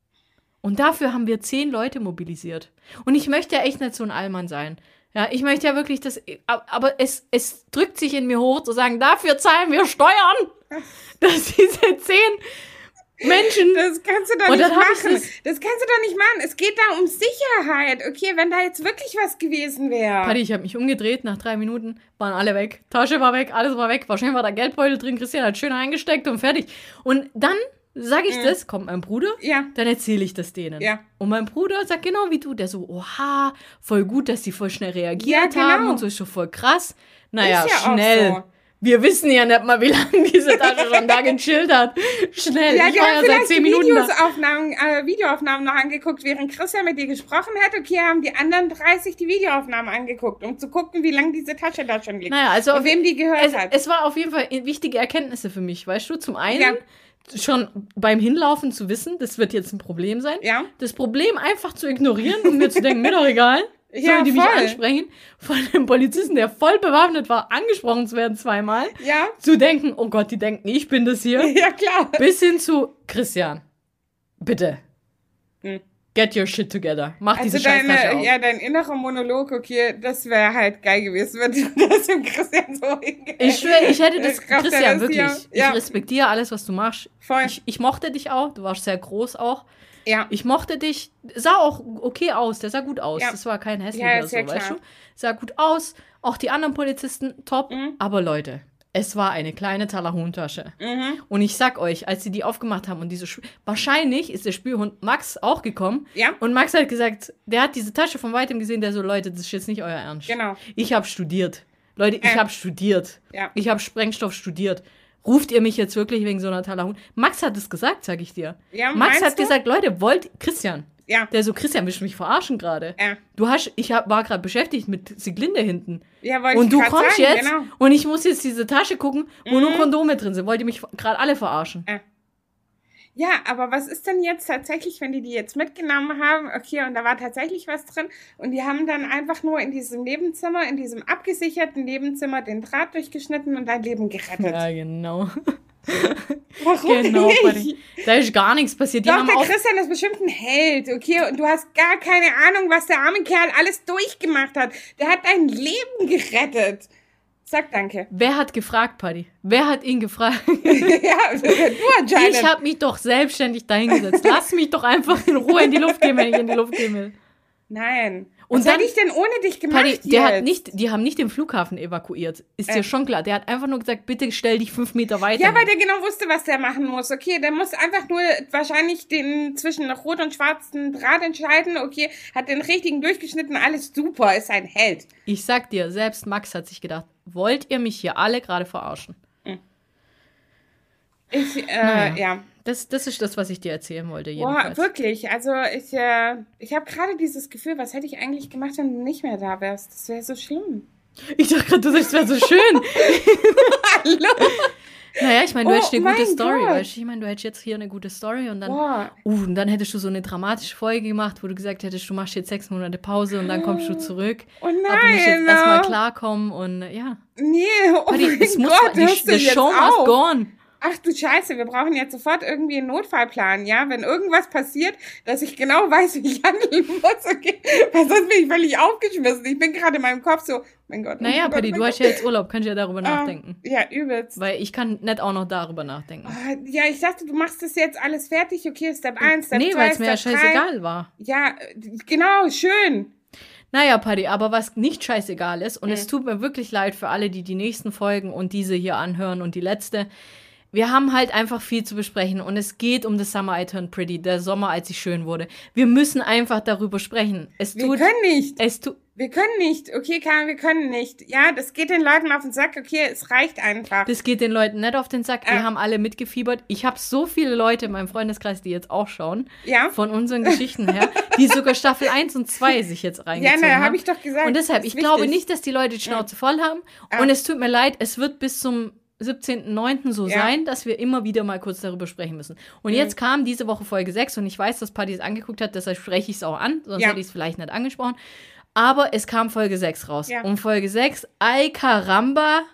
Und dafür haben wir zehn Leute mobilisiert. Und ich möchte ja echt nicht so ein Allmann sein. Ja, ich möchte ja wirklich das, aber es, es drückt sich in mir hoch zu sagen, dafür zahlen wir Steuern, dass diese zehn Menschen. Das kannst du doch nicht machen. Das, das kannst du doch nicht machen. Es geht da um Sicherheit. Okay, wenn da jetzt wirklich was gewesen wäre. Paddy, ich habe mich umgedreht. Nach drei Minuten waren alle weg. Tasche war weg, alles war weg. Wahrscheinlich war da Geldbeutel drin. Christian hat schön eingesteckt und fertig. Und dann sage ich mhm. das, kommt mein Bruder, ja. dann erzähle ich das denen. Ja. Und mein Bruder sagt genau wie du. Der so, oha, voll gut, dass die voll schnell reagiert ja, genau. haben und so, ist schon voll krass. Naja, ist ja schnell. Auch so. Wir wissen ja nicht mal, wie lange diese Tasche schon da gechillt hat. Schnell, ja, ich war ja seit zehn Minuten Videoaufnahmen, äh, Videoaufnahmen noch angeguckt, während Christian mit dir gesprochen hat. Okay, haben die anderen dreißig die Videoaufnahmen angeguckt, um zu gucken, wie lange diese Tasche da schon liegt. Naja, also und wem die gehört es, hat. Es war auf jeden Fall wichtige Erkenntnisse für mich, weißt du? Zum einen ja. schon beim Hinlaufen zu wissen, das wird jetzt ein Problem sein. Ja. Das Problem einfach zu ignorieren und mir zu denken, mir doch egal. Sollen ja, die voll. mich ansprechen, von einem Polizisten, der voll bewaffnet war, angesprochen zu werden zweimal, ja. zu denken, oh Gott, die denken, ich bin das hier. Ja, klar. Bis hin zu, Christian, bitte, hm. get your shit together. Mach also diese Scheißtasche auf. Ja, dein innerer Monolog, okay, das wäre halt geil gewesen, wenn du das dem Christian so hingehst. Ich schwöre, ich hätte das, das Christian, wirklich, ja. ich respektiere alles, was du machst. Voll. Ich, ich mochte dich auch, du warst sehr groß auch. Ja. Ich mochte dich, sah auch okay aus, der sah gut aus. Ja. Das war kein hässlicher ja, oder so, ja weißt du? Sah gut aus, auch die anderen Polizisten, top. Mhm. Aber Leute, es war eine kleine Talahun-Tasche. Mhm. Und ich sag euch, als sie die aufgemacht haben und diese, Sp- wahrscheinlich ist der Spürhund Max auch gekommen. Ja. Und Max hat gesagt, der hat diese Tasche von weitem gesehen, der so, Leute, das ist jetzt nicht euer Ernst. Genau. Ich habe studiert. Leute, ich äh. habe studiert. Ja. Ich habe Sprengstoff studiert. Ruft ihr mich jetzt wirklich wegen so einer Talahun? Max hat es gesagt, sag ich dir. Ja, Max hat du? gesagt, Leute, wollt, Christian. Ja. Der so, Christian, willst du mich verarschen gerade? Ja. Du hast, ich hab, war gerade beschäftigt mit Sieglinde hinten. Ja, wollte und ich du grad kommst sagen, jetzt genau. und ich muss jetzt diese Tasche gucken, wo Mhm. nur Kondome drin sind. Wollt ihr mich gerade alle verarschen? Ja. Ja, aber was ist denn jetzt tatsächlich, wenn die die jetzt mitgenommen haben? Okay, und da war tatsächlich was drin und die haben dann einfach nur in diesem Nebenzimmer, in diesem abgesicherten Nebenzimmer den Draht durchgeschnitten und dein Leben gerettet. Ja, genau. Warum genau, nicht? Buddy. Da ist gar nichts passiert. Die Doch, haben der auch Christian ist bestimmt ein Held, okay? Und du hast gar keine Ahnung, was der arme Kerl alles durchgemacht hat. Der hat dein Leben gerettet. Sag danke. Wer hat gefragt, Paddy? Wer hat ihn gefragt? Ja, du anscheinend. Ich habe mich doch selbstständig dahingesetzt. Lass mich doch einfach in Ruhe in die Luft gehen, wenn ich in die Luft gehen will. Nein. Und Was dann- hätte ich denn ohne dich gemacht Paddy, jetzt? der hat nicht, die haben nicht den Flughafen evakuiert. Ist Äh. dir schon klar. Der hat einfach nur gesagt, bitte stell dich fünf Meter weiter. Ja, weil hin. der genau wusste, was der machen muss. Okay, der muss einfach nur wahrscheinlich den zwischen rot und schwarzen Draht entscheiden. Okay, hat den richtigen durchgeschnitten, alles super, ist ein Held. Ich sag dir, selbst Max hat sich gedacht, wollt ihr mich hier alle gerade verarschen? Ich, äh, Naja. ja. Das, das ist das, was ich dir erzählen wollte, Boah, jedenfalls. wirklich. Also ich, äh, ich habe gerade dieses Gefühl, was hätte ich eigentlich gemacht, wenn du nicht mehr da wärst? Das wäre so schlimm. Ich dachte gerade, du sagst, es wäre so schön. Hallo? Naja, ich meine, du Oh hättest eine gute mein Story, Gott. weißt du? Ich meine, du hättest jetzt hier eine gute Story und dann, Boah. uh, und dann hättest du so eine dramatische Folge gemacht, wo du gesagt hättest, du machst jetzt sechs Monate Pause und dann kommst du zurück. Oh Aber du musst jetzt nein. erstmal no. klarkommen und äh, ja. Nee, oh Paddy, mein es muss Gott, die, hörst du the jetzt show must auf? go on. Ach du Scheiße, wir brauchen jetzt sofort irgendwie einen Notfallplan, ja? Wenn irgendwas passiert, dass ich genau weiß, wie ich handeln muss, okay? Weil sonst bin ich völlig aufgeschmissen. Ich bin gerade in meinem Kopf so, mein Gott. Naja, mein Gott, Paddy, mein du Gott. hast ja jetzt Urlaub, kannst ja darüber nachdenken. Ah, ja, übelst. Weil ich kann nicht auch noch darüber nachdenken. Ah, Ja, ich dachte, du machst das jetzt alles fertig. Okay, Step eins, Step Nee, zwei, weil es mir ja Step drei. scheißegal war. Ja, äh, genau, schön. Naja, Paddy, aber was nicht scheißegal ist, und Mhm. es tut mir wirklich leid für alle, die die nächsten Folgen und diese hier anhören und die letzte, wir haben halt einfach viel zu besprechen und es geht um The Summer I Turned Pretty, der Sommer, als ich schön wurde. Wir müssen einfach darüber sprechen. Es Wir tut, können nicht. es tut, Wir können nicht. Okay, Karin, wir können nicht. Ja, das geht den Leuten auf den Sack. Okay, es reicht einfach. das geht den Leuten nicht auf den Sack. Die Äh. haben alle mitgefiebert. Ich habe so viele Leute in meinem Freundeskreis, die jetzt auch schauen, Ja? von unseren Geschichten her, die sogar Staffel eins und zwei sich jetzt Ja, reingezogen ne, haben. habe ich doch gesagt. Und deshalb, Das ich ist glaube wichtig. nicht, dass die Leute die Schnauze voll haben. Ja. Und es tut mir leid, es wird bis zum siebzehnten neunten so Ja. sein, dass wir immer wieder mal kurz darüber sprechen müssen. Und Mhm. jetzt kam diese Woche Folge sechs und ich weiß, dass Patty es angeguckt hat, deshalb spreche ich es auch an, sonst Ja. hätte ich es vielleicht nicht angesprochen. Aber es kam Folge sechs raus. Ja. Und Folge sechs, ay caramba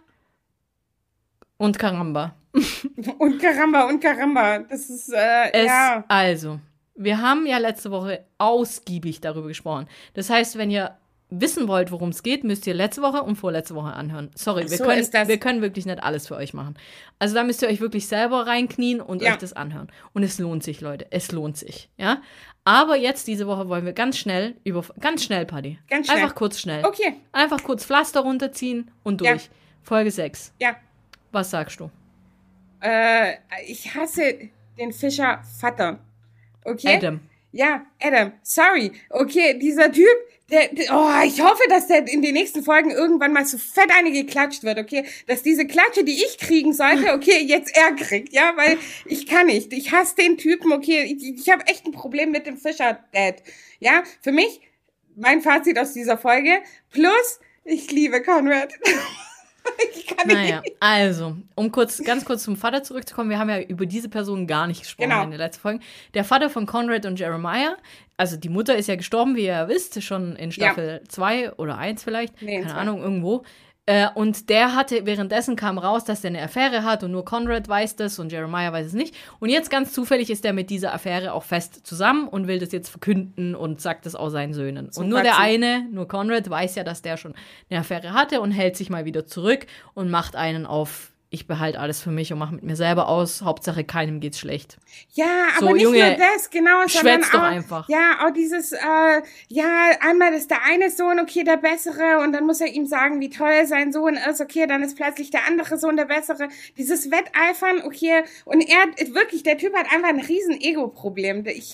und caramba. Und Karamba, und Karamba. Das ist, äh, Es, ja. Also, wir haben ja letzte Woche ausgiebig darüber gesprochen. Das heißt, wenn ihr wissen wollt, worum es geht, müsst ihr letzte Woche und vorletzte Woche anhören. Sorry, wir, So können, ist das. wir können wirklich nicht alles für euch machen. Also da müsst ihr euch wirklich selber reinknien und Ja. euch das anhören. Und es lohnt sich, Leute. Es lohnt sich. Ja? Aber jetzt diese Woche wollen wir ganz schnell, über, ganz schnell, Paddy. Ganz schnell. Einfach kurz schnell. Okay, Einfach kurz Pflaster runterziehen und Ja. durch. Folge sechs. ja. Was sagst du? Äh, ich hasse den Fischer Vater. Okay? Adam. Ja, Adam. Sorry. Okay, dieser Typ, der, der, oh, ich hoffe, dass der in den nächsten Folgen irgendwann mal so fett eine geklatscht wird, okay? Dass diese Klatsche, die ich kriegen sollte, okay, jetzt er kriegt, ja? Weil ich kann nicht. Ich hasse den Typen, okay? Ich, ich habe echt ein Problem mit dem Fischer-Dad. Ja? Für mich, mein Fazit aus dieser Folge, plus, ich liebe Conrad. Ich kann Naja, nicht. also, um kurz, ganz kurz zum Vater zurückzukommen, wir haben ja über diese Person gar nicht gesprochen Genau. in der letzten Folge. Der Vater von Conrad und Jeremiah, also die Mutter ist ja gestorben, wie ihr ja wisst, schon in Staffel zwei oder eins vielleicht, Nee, in keine zwei. Ahnung, irgendwo. Äh, und der hatte, währenddessen kam raus, dass der eine Affäre hat und nur Conrad weiß das und Jeremiah weiß es nicht. Und jetzt ganz zufällig ist der mit dieser Affäre auch fest zusammen und will das jetzt verkünden und sagt das auch seinen Söhnen. Zum und nur der Quatschen. eine, nur Conrad, weiß ja, dass der schon eine Affäre hatte und hält sich mal wieder zurück und macht einen auf, ich behalte alles für mich und mache mit mir selber aus. Hauptsache, keinem geht's schlecht. Ja, aber So, nicht Junge, nur das, genau, sondern schwätz doch auch, einfach. ja, auch dieses, äh, ja, einmal ist der eine Sohn, okay, der Bessere, und dann muss er ihm sagen, wie toll sein Sohn ist, okay, dann ist plötzlich der andere Sohn der Bessere. Dieses Wetteifern, okay, und er, wirklich, der Typ hat einfach ein riesen Ego-Problem. Ich,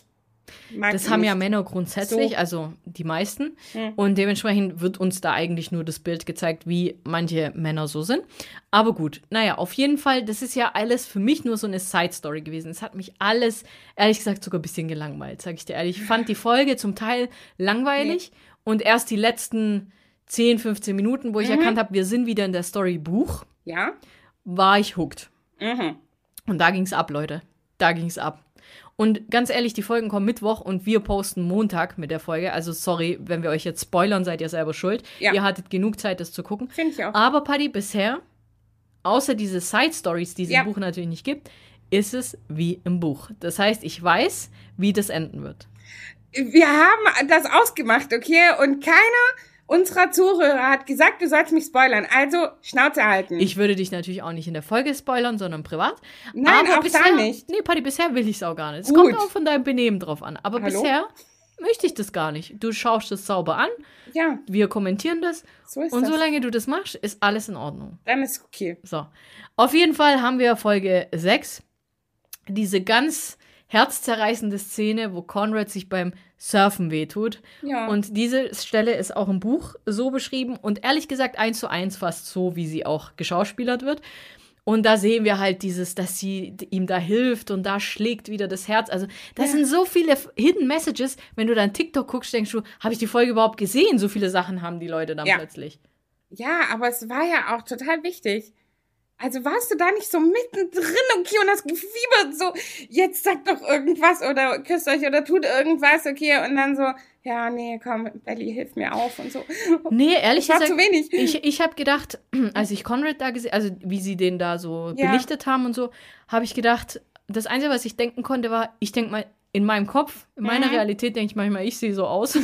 Mag Das ich haben ja nicht. Männer grundsätzlich, So. also die meisten. Hm. Und dementsprechend wird uns da eigentlich nur das Bild gezeigt, wie manche Männer so sind. Aber gut, naja, auf jeden Fall, das ist ja alles für mich nur so eine Side-Story gewesen. Es hat mich alles, ehrlich gesagt, sogar ein bisschen gelangweilt, sag ich dir ehrlich. Ich fand die Folge zum Teil langweilig nee. und erst die letzten zehn, fünfzehn Minuten, wo ich mhm. erkannt habe, wir sind wieder in der Story Buch, ja. war ich hooked. Mhm. Und da ging's ab, Leute. Da ging's ab. Und ganz ehrlich, die Folgen kommen Mittwoch und wir posten Montag mit der Folge. Also sorry, wenn wir euch jetzt spoilern, seid ihr selber schuld. Ja. Ihr hattet genug Zeit, das zu gucken. Finde ich auch. Aber Paddy, bisher, außer diese Side-Stories, die es ja. im Buch natürlich nicht gibt, ist es wie im Buch. Das heißt, ich weiß, wie das enden wird. Wir haben das ausgemacht, okay? Und keiner unserer Zuhörer hat gesagt, du sollst mich spoilern. Also, Schnauze halten. Ich würde dich natürlich auch nicht in der Folge spoilern, sondern privat. Nein, aber auch bisher, da nicht. Nee, Paddy, bisher will ich es auch gar nicht. Es Gut. kommt auch von deinem Benehmen drauf an. Aber Hallo? bisher möchte ich das gar nicht. Du schaust es sauber an. Ja. Wir kommentieren das. So ist und das. solange du das machst, ist alles in Ordnung. Dann ist okay. So. Auf jeden Fall haben wir Folge sechs. Diese ganz herzzerreißende Szene, wo Conrad sich beim Surfen wehtut. Ja. Und diese Stelle ist auch im Buch so beschrieben und ehrlich gesagt eins zu eins fast so, wie sie auch geschauspielert wird. Und da sehen wir halt dieses, dass sie ihm da hilft und da schlägt wieder das Herz. Also das ja. sind so viele Hidden Messages. Wenn du dann TikTok guckst, denkst du, habe ich die Folge überhaupt gesehen? So viele Sachen haben die Leute dann ja. plötzlich. Ja, aber es war ja auch total wichtig. Also warst du da nicht so mittendrin, okay, und hast gefiebert, so, jetzt sagt doch irgendwas oder küsst euch oder tut irgendwas, okay, und dann so, ja, nee, komm, Belly, hilf mir auf und so. Nee, ehrlich das war gesagt, zu wenig. ich, ich habe gedacht, als ich Conrad da gesehen, also wie sie den da so Ja. belichtet haben und so, habe ich gedacht, das Einzige, was ich denken konnte, war, ich denke mal, in meinem Kopf, in meiner Mhm. Realität denke ich manchmal, ich sehe so aus.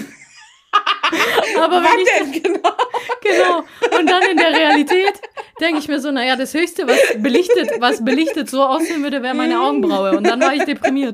Aber wenn Was ich denn genau? Genau. Und dann in der Realität denke ich mir so, naja, das Höchste, was belichtet, was belichtet so aussehen würde, wäre meine Augenbraue. Und dann war ich deprimiert.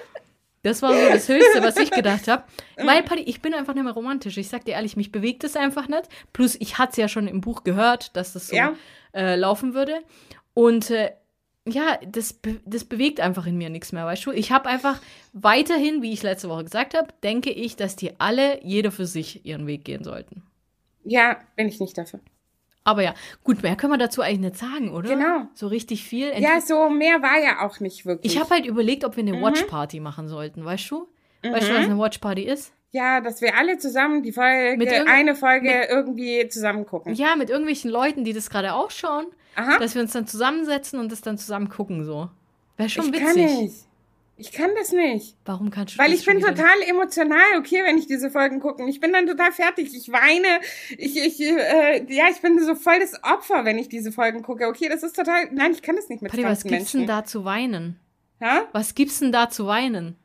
Das war so das Höchste, was ich gedacht habe. Weil, Paddy, ich bin einfach nicht mehr romantisch. Ich sag dir ehrlich, mich bewegt es einfach nicht. Plus, ich hatte es ja schon im Buch gehört, dass das so Ja. äh, laufen würde. Und äh, ja, das, be- das bewegt einfach in mir nichts mehr, weißt du? Ich habe einfach weiterhin, wie ich letzte Woche gesagt habe, denke ich, dass die alle, jeder für sich, ihren Weg gehen sollten. Ja, bin ich nicht dafür. Aber ja, gut, mehr können wir dazu eigentlich nicht sagen, oder? Genau. So richtig viel. Ent- Ja, so mehr war ja auch nicht wirklich. Ich habe halt überlegt, ob wir eine Mhm. Watchparty machen sollten, weißt du? Weißt du, Mhm. was eine Watchparty ist? Ja, dass wir alle zusammen die Folge, Mit irgend- eine Folge irgendwie zusammen gucken. Ja, mit irgendwelchen Leuten, die das gerade auch schauen, Aha. dass wir uns dann zusammensetzen und das dann zusammen gucken, so. Wäre schon ich witzig. kann nicht. Ich kann das nicht. Warum kannst du Weil das ich bin schon wieder total emotional, okay, wenn ich diese Folgen gucke. Ich bin dann total fertig. Ich weine. Ich, ich, äh, ja, ich bin so voll das Opfer, wenn ich diese Folgen gucke. Okay, das ist total, nein, ich kann das nicht mit Paddy, was fremden gibt's denn Menschen. da zu weinen? Ja? Was gibt's denn da zu weinen?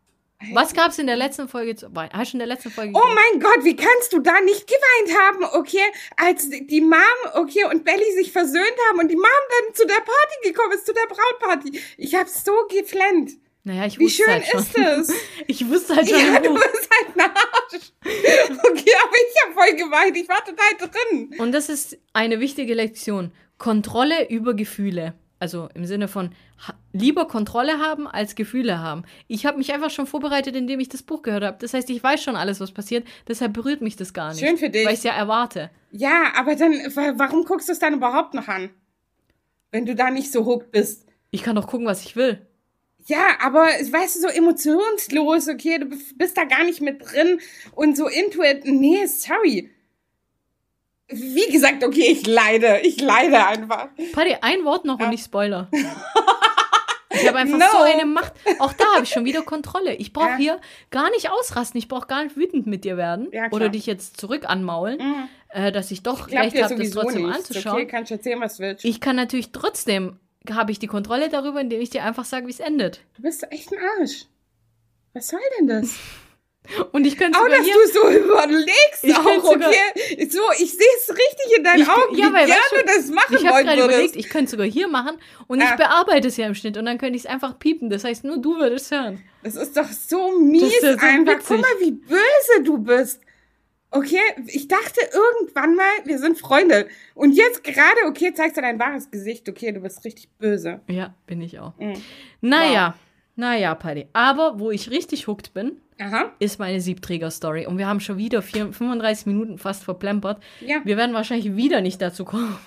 Was gab's in der letzten Folge zu weinen? Hast du in der letzten Folge Oh mein Gott, wie kannst du da nicht geweint haben, okay, als die Mom, okay, und Belly sich versöhnt haben und die Mom dann zu der Party gekommen ist, zu der Brautparty. Ich hab so geflennt. Naja, ich Wie wusste schön halt schon. ist das? Ich wusste halt schon Ja, im du Buch. bist halt ein Arsch. Okay, aber ich hab voll geweint. Ich war total drin. Und das ist eine wichtige Lektion. Kontrolle über Gefühle. Also im Sinne von ha- lieber Kontrolle haben als Gefühle haben. Ich habe mich einfach schon vorbereitet, indem ich das Buch gehört habe. Das heißt, ich weiß schon alles, was passiert. Deshalb berührt mich das gar nicht. Schön für dich. Weil ich es ja erwarte. Ja, aber dann, wa- warum guckst du es dann überhaupt noch an? Wenn du da nicht so hooked bist. Ich kann doch gucken, was ich will. Ja, aber weißt du, so emotionslos, okay, du bist da gar nicht mit drin und so into it. Nee, sorry. Wie gesagt, okay, ich leide. Ich leide einfach. Paddy, ein Wort noch Ja. und ich spoiler. Ich habe einfach No. so eine Macht. Auch da habe ich schon wieder Kontrolle. Ich brauche Ja. hier gar nicht ausrasten. Ich brauche gar nicht wütend mit dir werden. Ja, klar. Oder dich jetzt zurück anmaulen, Mhm. äh, dass ich doch Klappt recht dir habe, das sowieso trotzdem nicht. anzuschauen. Okay, kannst du erzählen, was du willst. Ich kann natürlich trotzdem, habe ich die Kontrolle darüber, indem ich dir einfach sage, wie es endet. Du bist echt ein Arsch. Was soll denn das? Und ich könnte Auch, sogar dass hier... du so überlegst, Ich auch, könnte sogar- okay. So, ich sehe es richtig in deinen Ich- Augen, ja, wie weil, gerne weißt du, du das machen Ich habe wollen gerade würdest. überlegt, ich könnte es sogar hier machen und Ja. ich bearbeite es ja im Schnitt und dann könnte ich es einfach piepen. Das heißt, nur du würdest hören. Das ist doch so mies Das ist ja so einfach. witzig. Guck mal, wie böse du bist. Okay, ich dachte irgendwann mal, wir sind Freunde. Und jetzt gerade, okay, zeigst du dein wahres Gesicht. Okay, du bist richtig böse. Ja, bin ich auch. Mhm. Naja, Naja, Paddy. Aber wo ich richtig hooked bin, Aha. ist meine Siebträger-Story. Und wir haben schon wieder vier, fünfunddreißig Minuten fast verplempert. Ja. Wir werden wahrscheinlich wieder nicht dazu kommen.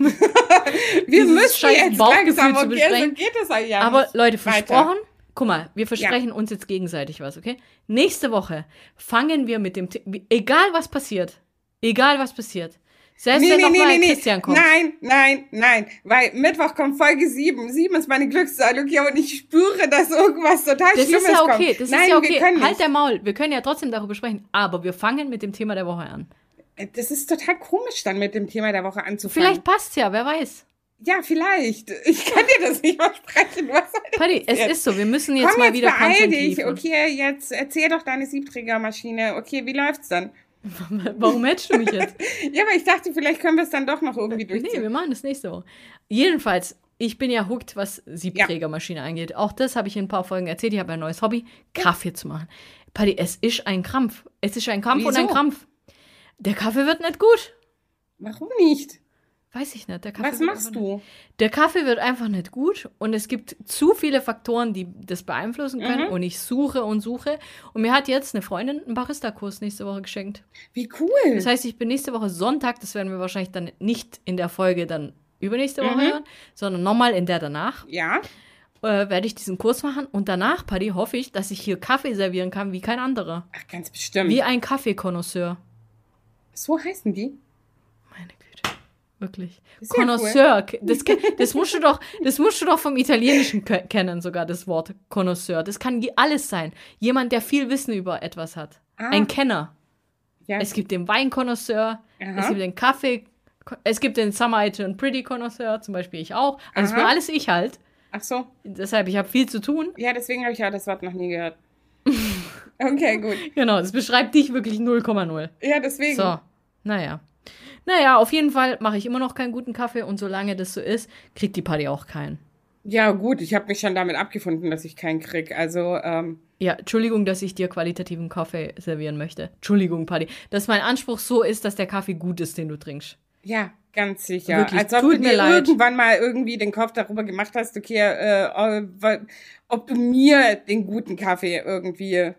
Wir müssen jetzt Bauchgefühl langsam, zu okay, besprechen. so geht es ja Aber nicht Leute, weiter. versprochen, guck mal, wir versprechen ja. uns jetzt gegenseitig was, okay? Nächste Woche fangen wir mit dem, The- egal was passiert, egal was passiert, selbst Nee, wenn nee, noch nee, mal nee, nee. Christian kommt. Nein, nein, nein. Weil Mittwoch kommt Folge sieben. Sieben ist meine Glückszahl, okay? Und ich spüre, dass irgendwas total Das Schlimmes ist ja okay, kommt. das nein, ist ja okay. wir können Halt nicht. der Maul, wir können ja trotzdem darüber sprechen, aber wir fangen mit dem Thema der Woche an. Das ist total komisch, dann mit dem Thema der Woche anzufangen. Vielleicht passt's ja, wer weiß. Ja, vielleicht. Ich kann dir das nicht versprechen. Was soll das Paddy, es jetzt? ist so, wir müssen jetzt Komm, mal jetzt wieder beeil Content dich. liefern. Okay, jetzt erzähl doch deine Siebträgermaschine. Okay, wie läuft's dann? Warum hättest du mich jetzt? Ja, aber ich dachte, vielleicht können wir es dann doch noch irgendwie Nee, durchziehen. wir machen das nächste Woche. Jedenfalls, ich bin ja hooked, was Siebträgermaschine angeht. Auch das habe ich in ein paar Folgen erzählt. Ich habe ein neues Hobby, Kaffee zu machen. Paddy, es ist ein Krampf. Es ist ein Kampf und Wieso? ein Krampf. Der Kaffee wird nicht gut. Warum nicht? Weiß ich nicht. Der Kaffee Was wird machst einfach du? Nicht, der Kaffee wird einfach nicht gut und es gibt zu viele Faktoren, die das beeinflussen können Mhm. und ich suche und suche. Und mir hat jetzt eine Freundin einen Barista-Kurs nächste Woche geschenkt. Wie cool. Das heißt, ich bin nächste Woche Sonntag, das werden wir wahrscheinlich dann nicht in der Folge dann übernächste Woche Mhm. hören, sondern nochmal in der danach, Ja? äh, werde ich diesen Kurs machen. Und danach, Paddy, hoffe ich, dass ich hier Kaffee servieren kann wie kein anderer. Ach, ganz bestimmt. Wie ein Kaffeekonnoisseur. So heißen die? Meine Güte. Wirklich. Das ist ja Connoisseur. Das, ke- das, musst du doch, das musst du doch vom Italienischen ke- kennen, sogar das Wort Connoisseur. Das kann die- alles sein. Jemand, der viel Wissen über etwas hat. Ah. Ein Kenner. Ja. Es gibt den Weinkonnoisseur, Aha. es gibt den Kaffee, es gibt den Summer I Turn Pretty Connoisseur, zum Beispiel ich auch. Also es Aha. bin alles ich halt. Ach so. Deshalb, ich habe viel zu tun. Ja, deswegen habe ich ja das Wort noch nie gehört. Okay, gut. Genau, das beschreibt dich wirklich null Komma null. Ja, deswegen. So, naja. Naja, auf jeden Fall mache ich immer noch keinen guten Kaffee und solange das so ist, kriegt die Party auch keinen. Ja, gut, ich habe mich schon damit abgefunden, dass ich keinen krieg. Also, ähm, Ja, Entschuldigung, dass ich dir qualitativen Kaffee servieren möchte. Entschuldigung, Paddy. Dass mein Anspruch so ist, dass der Kaffee gut ist, den du trinkst. ja, ganz sicher. Wirklich, Als ob tut du mir dir leid. irgendwann mal irgendwie den Kopf darüber gemacht hast, okay, äh, äh, ob du mir den guten Kaffee irgendwie...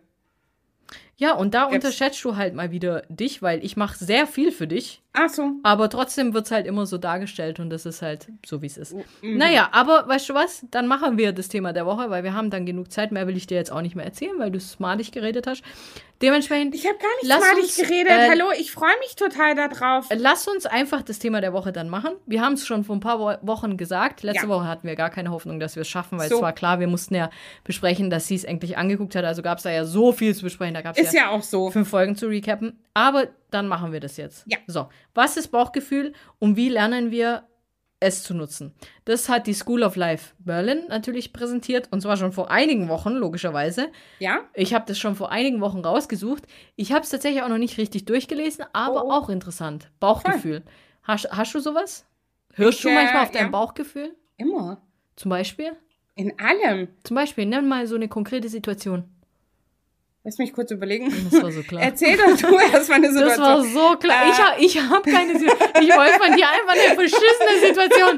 Ja, und da Jetzt- unterschätzt du halt mal wieder dich, weil ich mache sehr viel für dich. Ach so. Aber trotzdem wird es halt immer so dargestellt und das ist halt so, wie es ist. Mhm. Naja, aber weißt du was? Dann machen wir das Thema der Woche, weil wir haben dann genug Zeit. Mehr will ich dir jetzt auch nicht mehr erzählen, weil du smartig geredet hast. Dementsprechend, Ich habe gar nicht Lass smartig uns, geredet. äh, Hallo, ich freue mich total darauf. lass uns einfach das Thema der Woche dann machen. Wir haben es schon vor ein paar Wo- Wochen gesagt. Letzte Ja. Woche hatten wir gar keine Hoffnung, dass wir es schaffen, weil So. es war klar, wir mussten ja besprechen, dass sie es endlich angeguckt hat. Also gab es da ja so viel zu besprechen. Da gab es Ist ja auch so. fünf Folgen zu recappen. Aber dann machen wir das jetzt. Ja. So, was ist Bauchgefühl und wie lernen wir es zu nutzen? Das hat die School of Life Berlin natürlich präsentiert und zwar schon vor einigen Wochen, logischerweise. Ja? Ich habe das schon vor einigen Wochen rausgesucht. Ich habe es tatsächlich auch noch nicht richtig durchgelesen, aber Oh, oh. auch interessant. Bauchgefühl. Hast, hast du sowas? Hörst Ich, du manchmal äh, auf dein ja. Bauchgefühl? Immer. Zum Beispiel? In allem. Zum Beispiel, nenn mal so eine konkrete Situation. Lass mich kurz überlegen. Das war so klar. Erzähl doch du erstmal eine Das war Situation. so klar. Äh. Ich habe ich hab keine Situation. Ich wollte von dir einfach eine beschissene Situation.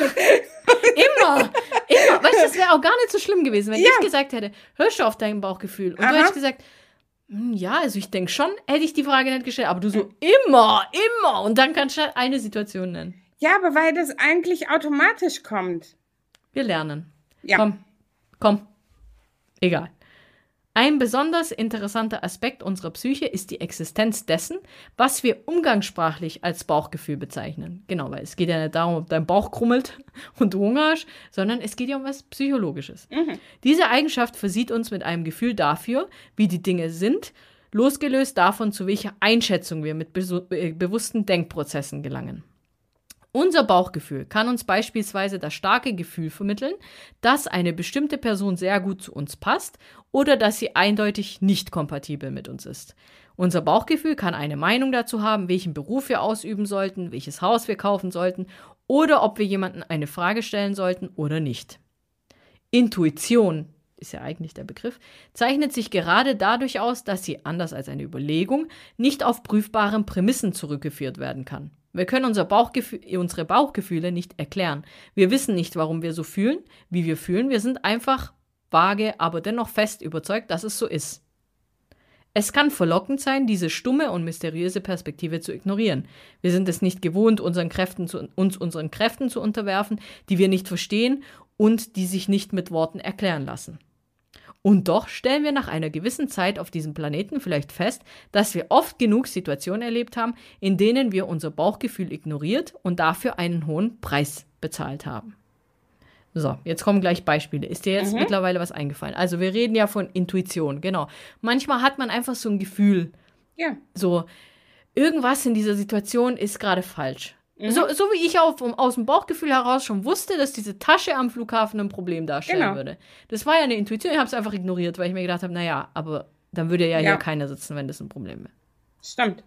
Immer. Immer. Weißt du, das wäre auch gar nicht so schlimm gewesen, wenn Ja. ich gesagt hätte, hörst du auf dein Bauchgefühl? Und Aha. du hättest gesagt, hm, ja, also ich denke schon, hätte ich die Frage nicht gestellt. Aber du so, immer, immer. Und dann kannst du halt eine Situation nennen. Ja, aber weil das eigentlich automatisch kommt. Wir lernen. Ja. Komm, komm. Egal. Ein besonders interessanter Aspekt unserer Psyche ist die Existenz dessen, was wir umgangssprachlich als Bauchgefühl bezeichnen. Genau, weil es geht ja nicht darum, ob dein Bauch krummelt und du Hunger hast, sondern es geht ja um was Psychologisches. Mhm. Diese Eigenschaft versieht uns mit einem Gefühl dafür, wie die Dinge sind, losgelöst davon, zu welcher Einschätzung wir mit besu- äh, bewussten Denkprozessen gelangen. Unser Bauchgefühl kann uns beispielsweise das starke Gefühl vermitteln, dass eine bestimmte Person sehr gut zu uns passt oder dass sie eindeutig nicht kompatibel mit uns ist. Unser Bauchgefühl kann eine Meinung dazu haben, welchen Beruf wir ausüben sollten, welches Haus wir kaufen sollten oder ob wir jemandem eine Frage stellen sollten oder nicht. Intuition ist ja eigentlich der Begriff, zeichnet sich gerade dadurch aus, dass sie, anders als eine Überlegung, nicht auf prüfbaren Prämissen zurückgeführt werden kann. Wir können unser Bauchgefühl, unsere Bauchgefühle nicht erklären. Wir wissen nicht, warum wir so fühlen, wie wir fühlen. Wir sind einfach vage, aber dennoch fest überzeugt, dass es so ist. Es kann verlockend sein, diese stumme und mysteriöse Perspektive zu ignorieren. Wir sind es nicht gewohnt, unseren Kräften zu, uns unseren Kräften zu unterwerfen, die wir nicht verstehen und die sich nicht mit Worten erklären lassen. Und doch stellen wir nach einer gewissen Zeit auf diesem Planeten vielleicht fest, dass wir oft genug Situationen erlebt haben, in denen wir unser Bauchgefühl ignoriert und dafür einen hohen Preis bezahlt haben. So, jetzt kommen gleich Beispiele. Ist dir jetzt mhm. mittlerweile was eingefallen? Also wir reden ja von Intuition, genau. Manchmal hat man einfach so ein Gefühl, ja. so irgendwas in dieser Situation ist gerade falsch. Mhm. So, so wie ich auf, aus dem Bauchgefühl heraus schon wusste, dass diese Tasche am Flughafen ein Problem darstellen genau. würde. Das war ja eine Intuition, ich habe es einfach ignoriert, weil ich mir gedacht habe, naja, aber dann würde ja, ja hier keiner sitzen, wenn das ein Problem wäre. Stimmt.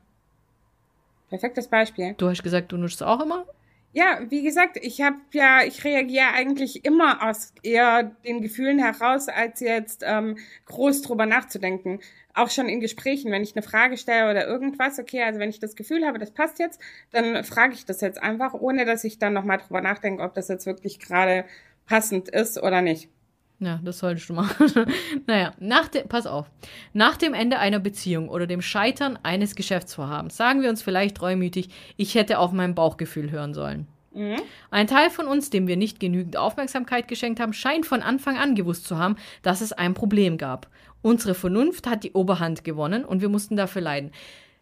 Perfektes Beispiel. Du hast gesagt, du nutzt es auch immer? Ja, wie gesagt, ich habe ja, ich reagiere eigentlich immer aus eher den Gefühlen heraus, als jetzt ähm, groß drüber nachzudenken. Auch schon in Gesprächen, wenn ich eine Frage stelle oder irgendwas, okay, also wenn ich das Gefühl habe, das passt jetzt, dann frage ich das jetzt einfach, ohne dass ich dann nochmal drüber nachdenke, ob das jetzt wirklich gerade passend ist oder nicht. Ja, das solltest du machen. Naja, nach de- pass auf. Nach dem Ende einer Beziehung oder dem Scheitern eines Geschäftsvorhabens sagen wir uns vielleicht reumütig, ich hätte auf mein Bauchgefühl hören sollen. Mhm. Ein Teil von uns, dem wir nicht genügend Aufmerksamkeit geschenkt haben, scheint von Anfang an gewusst zu haben, dass es ein Problem gab. Unsere Vernunft hat die Oberhand gewonnen und wir mussten dafür leiden.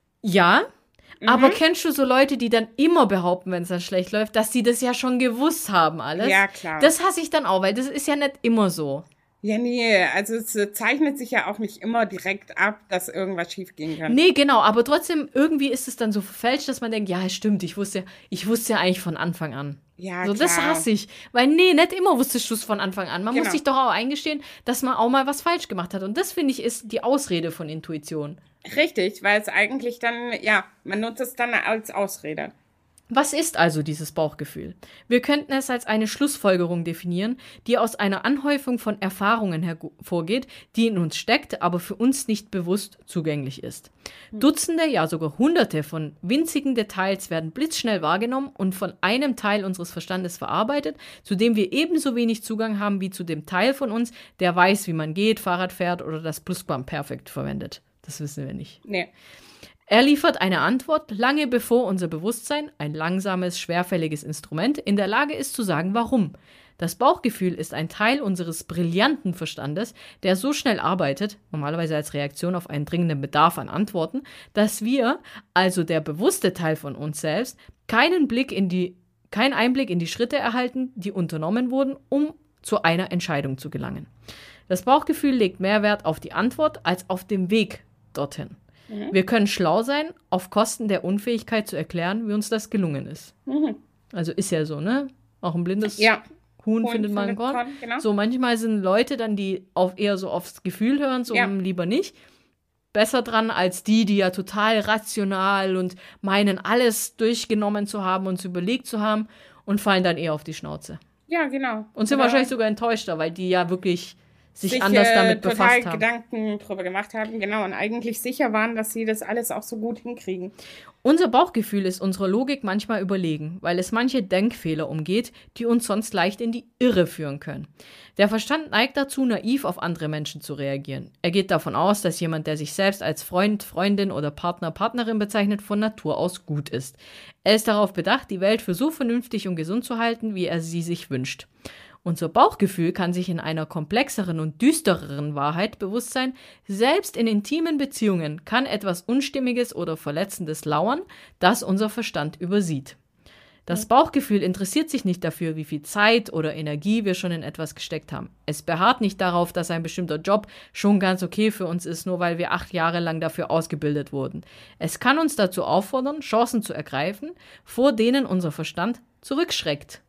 Ja, mhm. aber kennst du so Leute, die dann immer behaupten, wenn es dann schlecht läuft, dass sie das ja schon gewusst haben alles? Ja, klar. Das hasse ich dann auch, weil das ist ja nicht immer so. Ja, nee, also es zeichnet sich ja auch nicht immer direkt ab, dass irgendwas schief gehen kann. Nee, genau, aber trotzdem, irgendwie ist es dann so verfälscht, dass man denkt, ja, stimmt, ich wusste, ich wusste ja eigentlich von Anfang an. Ja, so, klar. das hasse ich. Weil, nee, nicht immer wusstest du es von Anfang an. Man Genau. muss sich doch auch eingestehen, dass man auch mal was falsch gemacht hat. Und das, finde ich, ist die Ausrede von Intuition. Richtig, weil es eigentlich dann, ja, man nutzt es dann als Ausrede. Was ist also dieses Bauchgefühl? Wir könnten es als eine Schlussfolgerung definieren, die aus einer Anhäufung von Erfahrungen hervorgeht, die in uns steckt, aber für uns nicht bewusst zugänglich ist. Dutzende, ja sogar Hunderte von winzigen Details werden blitzschnell wahrgenommen und von einem Teil unseres Verstandes verarbeitet, zu dem wir ebenso wenig Zugang haben wie zu dem Teil von uns, der weiß, wie man geht, Fahrrad fährt oder das Plusquamperfekt verwendet. Das wissen wir nicht. Nee. Er liefert eine Antwort, lange bevor unser Bewusstsein, ein langsames, schwerfälliges Instrument, in der Lage ist zu sagen, warum. Das Bauchgefühl ist ein Teil unseres brillanten Verstandes, der so schnell arbeitet, normalerweise als Reaktion auf einen dringenden Bedarf an Antworten, dass wir, also der bewusste Teil von uns selbst, keinen Blick in die, keinen Einblick in die Schritte erhalten, die unternommen wurden, um zu einer Entscheidung zu gelangen. Das Bauchgefühl legt mehr Wert auf die Antwort als auf den Weg dorthin. Mhm. Wir können schlau sein, auf Kosten der Unfähigkeit zu erklären, wie uns das gelungen ist. Mhm. Also ist ja so, ne? Auch ein blindes ja. Huhn, Huhn findet man findet Korn. Korn, genau. So, manchmal sind Leute dann, die auf eher so aufs Gefühl hören, so ja. lieber nicht, besser dran als die, die ja total rational und meinen, alles durchgenommen zu haben und zu überlegt zu haben und fallen dann eher auf die Schnauze. Ja, genau. Und sind genau. wahrscheinlich sogar enttäuschter, weil die ja wirklich sich, sich anders damit äh, befasst total haben. Gedanken drüber gemacht haben, genau, und eigentlich sicher waren, dass sie das alles auch so gut hinkriegen. Unser Bauchgefühl ist unserer Logik manchmal überlegen, weil es manche Denkfehler umgeht, die uns sonst leicht in die Irre führen können. Der Verstand neigt dazu, naiv auf andere Menschen zu reagieren. Er geht davon aus, dass jemand, der sich selbst als Freund, Freundin oder Partner, Partnerin bezeichnet, von Natur aus gut ist. Er ist darauf bedacht, die Welt für so vernünftig und gesund zu halten, wie er sie sich wünscht. Unser Bauchgefühl kann sich in einer komplexeren und düstereren Wahrheit bewusst sein, selbst in intimen Beziehungen kann etwas Unstimmiges oder Verletzendes lauern, das unser Verstand übersieht. Das Bauchgefühl interessiert sich nicht dafür, wie viel Zeit oder Energie wir schon in etwas gesteckt haben. Es beharrt nicht darauf, dass ein bestimmter Job schon ganz okay für uns ist, nur weil wir acht Jahre lang dafür ausgebildet wurden. Es kann uns dazu auffordern, Chancen zu ergreifen, vor denen unser Verstand zurückschreckt.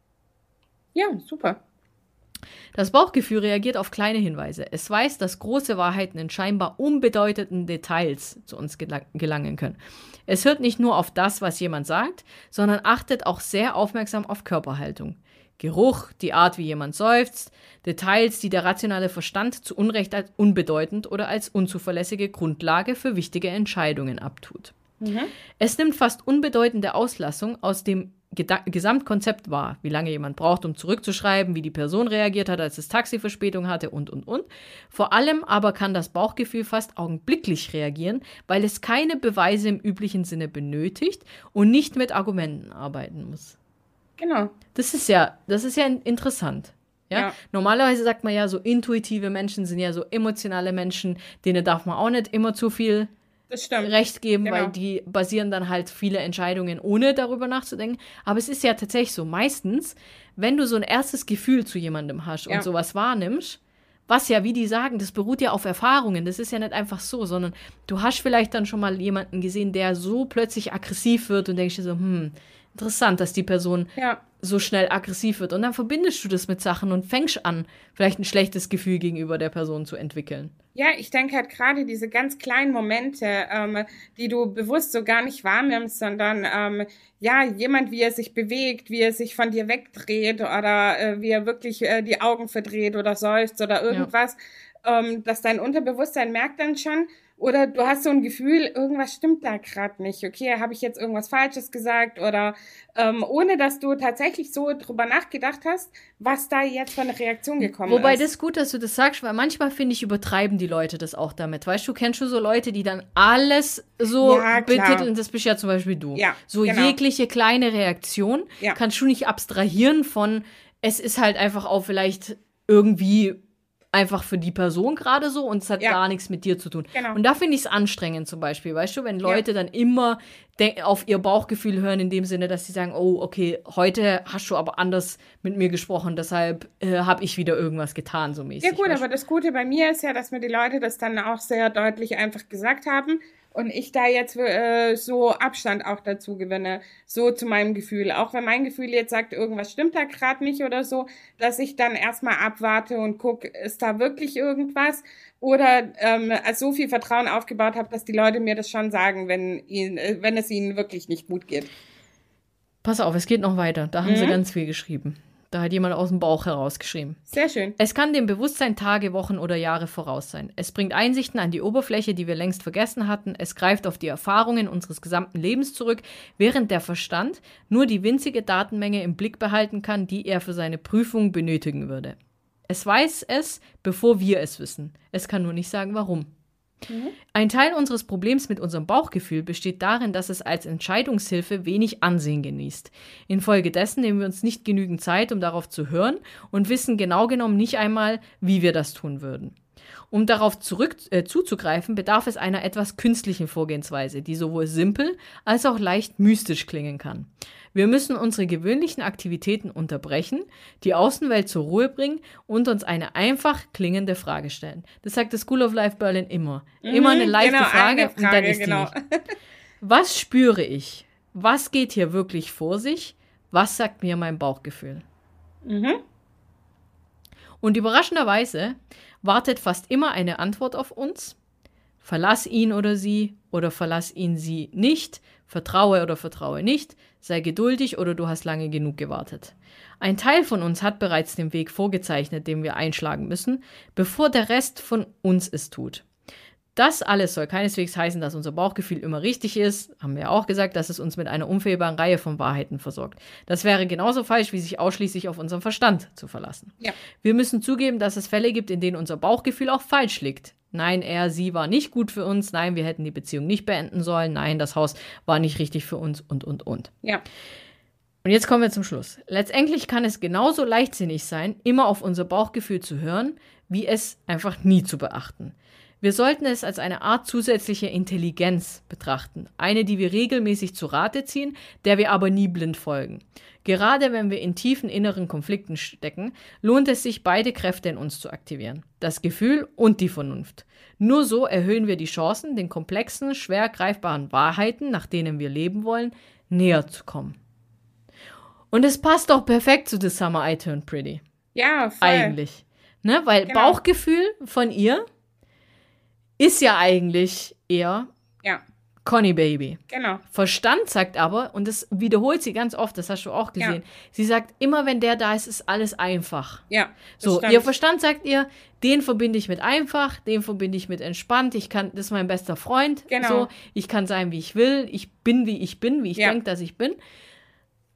Ja, super. Das Bauchgefühl reagiert auf kleine Hinweise. Es weiß, dass große Wahrheiten in scheinbar unbedeutenden Details zu uns gelang- gelangen können. Es hört nicht nur auf das, was jemand sagt, sondern achtet auch sehr aufmerksam auf Körperhaltung. Geruch, die Art, wie jemand seufzt, Details, die der rationale Verstand zu Unrecht als unbedeutend oder als unzuverlässige Grundlage für wichtige Entscheidungen abtut. Mhm. Es nimmt fast unbedeutende Auslassung aus dem Geda- Gesamtkonzept war, wie lange jemand braucht, um zurückzuschreiben, wie die Person reagiert hat, als das Taxi Verspätung hatte und, und, und. Vor allem aber kann das Bauchgefühl fast augenblicklich reagieren, weil es keine Beweise im üblichen Sinne benötigt und nicht mit Argumenten arbeiten muss. Genau. Das ist ja, das ist ja interessant. Ja? Ja. Normalerweise sagt man ja, so intuitive Menschen sind ja so emotionale Menschen, denen darf man auch nicht immer zu viel Das stimmt. Recht geben, Genau. weil die basieren dann halt viele Entscheidungen, ohne darüber nachzudenken. Aber es ist ja tatsächlich so, meistens, wenn du so ein erstes Gefühl zu jemandem hast Ja. und sowas wahrnimmst, was ja, wie die sagen, das beruht ja auf Erfahrungen, das ist ja nicht einfach so, sondern du hast vielleicht dann schon mal jemanden gesehen, der so plötzlich aggressiv wird und denkst dir so, hm, interessant, dass die Person Ja. so schnell aggressiv wird. Und dann verbindest du das mit Sachen und fängst an, vielleicht ein schlechtes Gefühl gegenüber der Person zu entwickeln. Ja, ich denke halt gerade diese ganz kleinen Momente, ähm, die du bewusst so gar nicht wahrnimmst, sondern ähm, ja, jemand, wie er sich bewegt, wie er sich von dir wegdreht oder äh, wie er wirklich äh, die Augen verdreht oder seufzt oder irgendwas, ähm, dass dein Unterbewusstsein merkt dann schon, oder du hast so ein Gefühl, irgendwas stimmt da gerade nicht. Okay, habe ich jetzt irgendwas Falsches gesagt oder ähm, ohne, dass du tatsächlich so drüber nachgedacht hast, was da jetzt für eine Reaktion gekommen Wobei ist. das gut, dass du das sagst, weil manchmal, finde ich, übertreiben die Leute das auch damit. Weißt du, kennst du so Leute, die dann alles so Ja, klar. betiteln, das bist ja zum Beispiel du. Ja, so genau. jegliche kleine Reaktion Ja. kannst du nicht abstrahieren von, es ist halt einfach auch vielleicht irgendwie einfach für die Person gerade so und es hat Ja. gar nichts mit dir zu tun. Genau. Und da finde ich es anstrengend zum Beispiel, weißt du, wenn Leute dann immer de- auf ihr Bauchgefühl hören, in dem Sinne, dass sie sagen, oh, okay, heute hast du aber anders mit mir gesprochen, deshalb äh, habe ich wieder irgendwas getan, so mäßig. Ja gut, weißt aber das Gute bei mir ist ja, dass mir die Leute das dann auch sehr deutlich einfach gesagt haben und ich da jetzt äh, so Abstand auch dazu gewinne, so zu meinem Gefühl. Auch wenn mein Gefühl jetzt sagt, irgendwas stimmt da gerade nicht oder so, dass ich dann erstmal abwarte und gucke, ist da wirklich irgendwas? Oder ähm, also so viel Vertrauen aufgebaut habe, dass die Leute mir das schon sagen, wenn, ihnen, äh, wenn es ihnen wirklich nicht gut geht. Pass auf, es geht noch weiter. Da haben Mhm. sie ganz viel geschrieben. Da hat jemand aus dem Bauch herausgeschrieben. Sehr schön. Es kann dem Bewusstsein Tage, Wochen oder Jahre voraus sein. Es bringt Einsichten an die Oberfläche, die wir längst vergessen hatten. Es greift auf die Erfahrungen unseres gesamten Lebens zurück, während der Verstand nur die winzige Datenmenge im Blick behalten kann, die er für seine Prüfung benötigen würde. Es weiß es, bevor wir es wissen. Es kann nur nicht sagen, warum. Ein Teil unseres Problems mit unserem Bauchgefühl besteht darin, dass es als Entscheidungshilfe wenig Ansehen genießt. Infolgedessen nehmen wir uns nicht genügend Zeit, um darauf zu hören und wissen genau genommen nicht einmal, wie wir das tun würden. Um darauf zurück, äh, zuzugreifen, bedarf es einer etwas künstlichen Vorgehensweise, die sowohl simpel als auch leicht mystisch klingen kann. Wir müssen unsere gewöhnlichen Aktivitäten unterbrechen, die Außenwelt zur Ruhe bringen und uns eine einfach klingende Frage stellen. Das sagt das School of Life Berlin immer. Immer eine leichte genau, Frage, eine und dann Frage, ist die genau. nicht. Was spüre ich? Was geht hier wirklich vor sich? Was sagt mir mein Bauchgefühl? Mhm. Und überraschenderweise wartet fast immer eine Antwort auf uns. Verlass ihn oder sie oder verlass ihn sie nicht, vertraue oder vertraue nicht, sei geduldig oder du hast lange genug gewartet. Ein Teil von uns hat bereits den Weg vorgezeichnet, den wir einschlagen müssen, bevor der Rest von uns es tut. Das alles soll keineswegs heißen, dass unser Bauchgefühl immer richtig ist. Haben wir auch gesagt, dass es uns mit einer unfehlbaren Reihe von Wahrheiten versorgt. Das wäre genauso falsch, wie sich ausschließlich auf unseren Verstand zu verlassen. Ja. Wir müssen zugeben, dass es Fälle gibt, in denen unser Bauchgefühl auch falsch liegt. Nein, er, sie war nicht gut für uns. Nein, wir hätten die Beziehung nicht beenden sollen. Nein, das Haus war nicht richtig für uns und, und, und. Ja. Und jetzt kommen wir zum Schluss. Letztendlich kann es genauso leichtsinnig sein, immer auf unser Bauchgefühl zu hören, wie es einfach nie zu beachten. Wir sollten es als eine Art zusätzliche Intelligenz betrachten, eine, die wir regelmäßig zu Rate ziehen, der wir aber nie blind folgen. Gerade wenn wir in tiefen inneren Konflikten stecken, lohnt es sich, beide Kräfte in uns zu aktivieren, das Gefühl und die Vernunft. Nur so erhöhen wir die Chancen, den komplexen, schwer greifbaren Wahrheiten, nach denen wir leben wollen, näher zu kommen. Und es passt auch perfekt zu The Summer I Turned Pretty. Ja, voll. Eigentlich. Ne? Weil Genau. Bauchgefühl von ihr ist ja eigentlich eher Ja, Conny Baby. genau. Verstand sagt aber, und das wiederholt sie ganz oft, das hast du auch gesehen, Ja. sie sagt, immer wenn der da ist, ist alles einfach. Ja, das So, stimmt. ihr Verstand sagt ihr, den verbinde ich mit einfach, den verbinde ich mit entspannt, ich kann, das ist mein bester Freund, Genau. so, ich kann sein, wie ich will, ich bin, wie ich bin, wie ich Ja. denke, dass ich bin.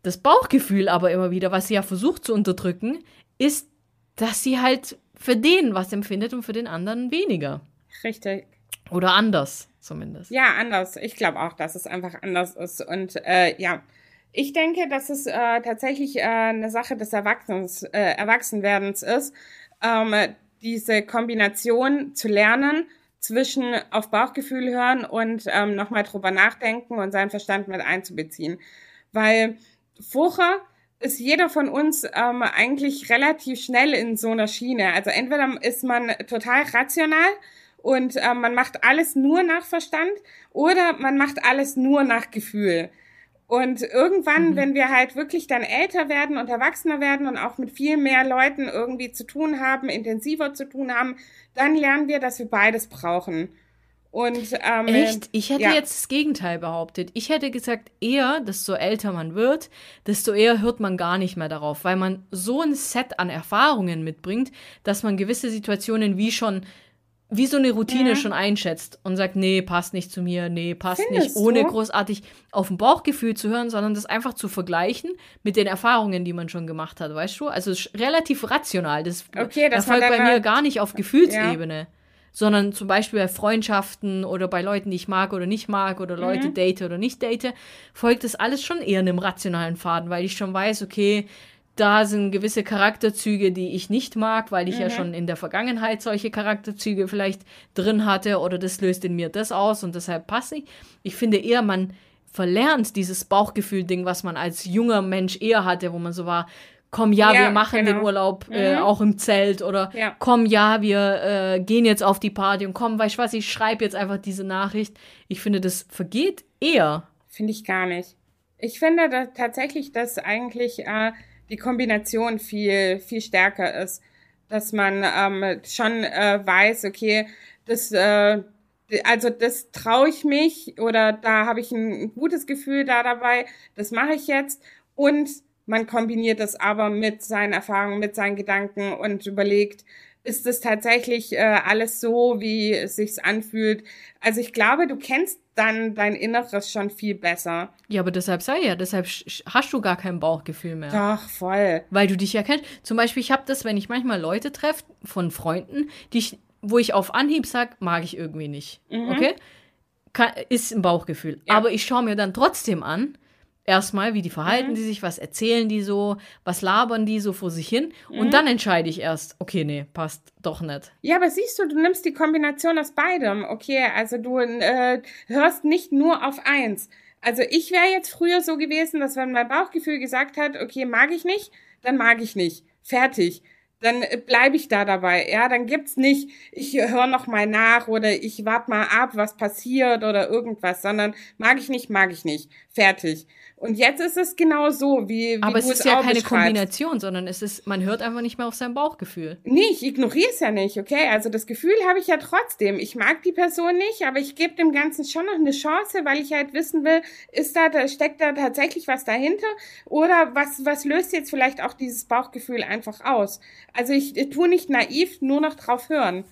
Das Bauchgefühl aber immer wieder, was sie ja versucht zu unterdrücken, ist, dass sie halt für den was empfindet und für den anderen weniger. Richtig. Oder anders zumindest. Ja, anders. Ich glaube auch, dass es einfach anders ist. Und äh, ja, ich denke, dass es äh, tatsächlich äh, eine Sache des Erwachsens, äh, Erwachsenwerdens ist, ähm, diese Kombination zu lernen zwischen auf Bauchgefühl hören und ähm, nochmal drüber nachdenken und seinen Verstand mit einzubeziehen. Weil vorher ist jeder von uns ähm, eigentlich relativ schnell in so einer Schiene. Also entweder ist man total rational und ähm, man macht alles nur nach Verstand oder man macht alles nur nach Gefühl. Und irgendwann, mhm. wenn wir halt wirklich dann älter werden und erwachsener werden und auch mit viel mehr Leuten irgendwie zu tun haben, intensiver zu tun haben, dann lernen wir, dass wir beides brauchen. Und, ähm, Echt? Ich hätte ja. jetzt das Gegenteil behauptet. Ich hätte gesagt, eher, desto älter man wird, desto eher hört man gar nicht mehr darauf, weil man so ein Set an Erfahrungen mitbringt, dass man gewisse Situationen wie schon, wie so eine Routine ja. schon einschätzt und sagt, nee, passt nicht zu mir, nee, passt Findest nicht, ohne du? großartig auf ein Bauchgefühl zu hören, sondern das einfach zu vergleichen mit den Erfahrungen, die man schon gemacht hat, weißt du? Also es ist relativ rational. Das okay, erfolgt bei mir gar nicht auf Gefühlsebene. Ja. Sondern zum Beispiel bei Freundschaften oder bei Leuten, die ich mag oder nicht mag oder Leute Mhm. date oder nicht date, folgt das alles schon eher einem rationalen Faden, weil ich schon weiß, okay, da sind gewisse Charakterzüge, die ich nicht mag, weil ich Mhm. ja schon in der Vergangenheit solche Charakterzüge vielleicht drin hatte oder das löst in mir das aus und deshalb passe ich. Ich finde eher, man verlernt dieses Bauchgefühl-Ding, was man als junger Mensch eher hatte, wo man so war, komm, ja, Ja, wir machen genau. den Urlaub äh, Mhm. auch im Zelt oder Ja. komm, ja, wir äh, gehen jetzt auf die Party und komm, weißt du was, ich schreibe jetzt einfach diese Nachricht. Ich finde, das vergeht eher. Finde ich gar nicht. Ich finde da tatsächlich, dass eigentlich äh, die Kombination viel, viel stärker ist. Dass man ähm, schon äh, weiß, okay, das, äh, also das traue ich mich oder da habe ich ein gutes Gefühl da dabei, das mache ich jetzt. Und man kombiniert das aber mit seinen Erfahrungen, mit seinen Gedanken und überlegt, ist es tatsächlich äh, alles so, wie es sich anfühlt? Also ich glaube, du kennst dann dein Inneres schon viel besser. Ja, aber deshalb sei ja, deshalb sch- hast du gar kein Bauchgefühl mehr. Doch, voll. Weil du dich ja kennst. Zum Beispiel, ich habe das, wenn ich manchmal Leute treffe von Freunden, die ich, wo ich auf Anhieb sage, mag ich irgendwie nicht. Mhm. Okay? Kann, ist ein Bauchgefühl. Ja. Aber ich schaue mir dann trotzdem an, erstmal, wie die verhalten Mhm. die sich, was erzählen die so, was labern die so vor sich hin. Mhm. Und dann entscheide ich erst, okay, nee, passt doch nicht. Ja, aber siehst du, du nimmst die Kombination aus beidem. Okay, also du äh, hörst nicht nur auf eins. Also ich wäre jetzt früher so gewesen, dass wenn mein Bauchgefühl gesagt hat, okay, mag ich nicht, dann mag ich nicht. Fertig. Dann äh, bleibe ich da dabei. Ja, dann gibt's nicht, ich höre noch mal nach oder ich warte mal ab, was passiert oder irgendwas, sondern mag ich nicht, mag ich nicht. Fertig. Und jetzt ist es genau so, wie, wie Aber es du ist ja auch keine beschreibst. Kombination, sondern es ist, man hört einfach nicht mehr auf sein Bauchgefühl. Nee, ich ignoriere es ja nicht, okay? Also das Gefühl habe ich ja trotzdem. Ich mag die Person nicht, aber ich gebe dem Ganzen schon noch eine Chance, weil ich halt wissen will, ist da, da steckt da tatsächlich was dahinter? Oder was, was löst jetzt vielleicht auch dieses Bauchgefühl einfach aus? Also ich, ich tue nicht naiv nur noch drauf hören.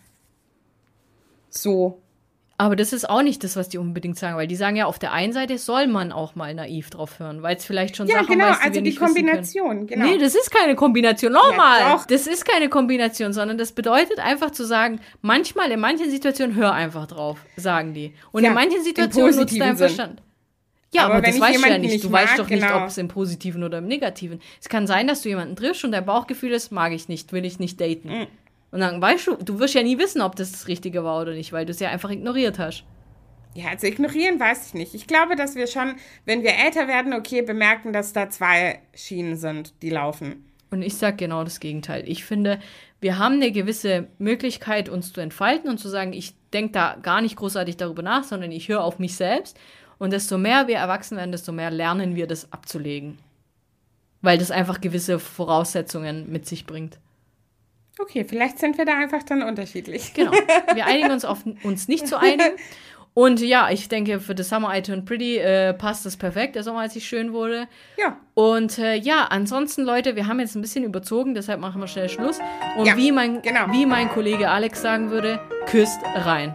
So. Aber das ist auch nicht das, was die unbedingt sagen, weil die sagen ja, auf der einen Seite soll man auch mal naiv drauf hören, weil es vielleicht schon Ja, Sachen genau, weiß, die also wir die nicht wissen können. Kombination, genau. Nee, das ist keine Kombination. Nochmal! Ja, doch. Das ist keine Kombination, sondern das bedeutet einfach zu sagen, manchmal, in manchen Situationen, hör einfach drauf, sagen die. Und Ja, in manchen im Situationen nutzt positiven dein Sinn. Verstand. Ja, Aber aber, wenn das ich weißt du ja jemanden nicht. nicht Du weißt mag, doch nicht, genau. ob es im Positiven oder im Negativen. Es kann sein, dass du jemanden triffst und dein Bauchgefühl ist, mag ich nicht, will ich nicht daten. Mhm. Und dann weißt du, du wirst ja nie wissen, ob das das Richtige war oder nicht, weil du es ja einfach ignoriert hast. Ja, also ignorieren weiß ich nicht. Ich glaube, dass wir schon, wenn wir älter werden, okay, bemerken, dass da zwei Schienen sind, die laufen. Und ich sage genau das Gegenteil. Ich finde, wir haben eine gewisse Möglichkeit, uns zu entfalten und zu sagen, ich denke da gar nicht großartig darüber nach, sondern ich höre auf mich selbst. Und desto mehr wir erwachsen werden, desto mehr lernen wir, das abzulegen. Weil das einfach gewisse Voraussetzungen mit sich bringt. Okay, vielleicht sind wir da einfach dann unterschiedlich. Genau. Wir einigen uns auf uns nicht zu einigen. Und ja, ich denke, für The Summer I Turned Pretty äh, passt das perfekt, der Sommer, als ich schön wurde. Ja. Und äh, ja, ansonsten, Leute, wir haben jetzt ein bisschen überzogen, deshalb machen wir schnell Schluss. Und Ja, wie, mein, genau. wie mein Kollege Alex sagen würde, küsst rein.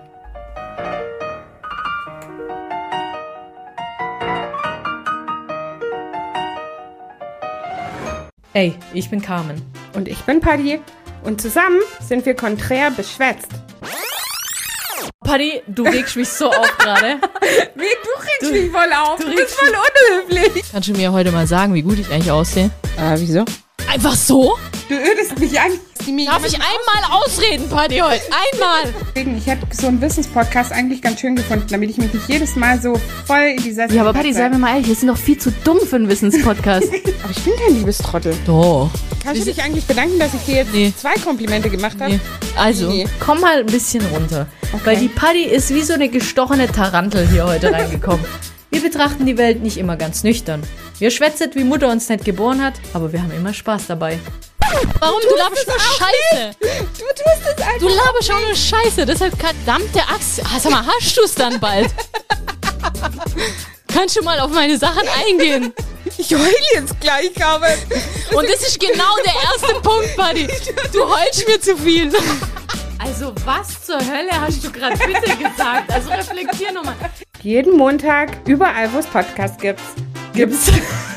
Hey, ich bin Carmen. Und ich bin Paddy. Und zusammen sind wir konträr beschwätzt. Paddy, du regst mich so auf gerade. Wie, du regst du, mich voll auf. Du, du bist voll unhöflich. Kannst du mir heute mal sagen, wie gut ich eigentlich aussehe? Äh, wieso? Einfach so? Du ödest mich an. Darf ich einmal ausreden, Paddy, heute? Einmal! Ich hätte so einen Wissenspodcast eigentlich ganz schön gefunden, damit ich mich nicht jedes Mal so voll in die Sessel... Ja, aber Paddy, sei mir mal ehrlich, wir sind doch viel zu dumm für einen Wissenspodcast. Aber ich bin kein Liebestrottel. Doch. Kannst du dich eigentlich bedanken, dass ich dir jetzt nee. zwei Komplimente gemacht habe? Nee. Also, nee. komm mal ein bisschen runter. Okay. Weil die Paddy ist wie so eine gestochene Tarantel hier heute reingekommen. Wir betrachten die Welt nicht immer ganz nüchtern. Wir schwätzen, wie Mutter uns nicht geboren hat, aber wir haben immer Spaß dabei. Warum? Du, du laberst nur Scheiße. Nicht. Du tust es einfach. Du laberst auch nur Scheiße. Deshalb verdammte Axt. Sag mal, hast du es dann bald? Kannst du mal auf meine Sachen eingehen? Ich heule jetzt gleich, Carmen. Und das ist genau der erste Punkt, Buddy. Du heulst mir zu viel. Also was zur Hölle hast du gerade bitte gesagt? Also reflektier nochmal. Jeden Montag, überall, wo es Podcasts gibt. Gibt's.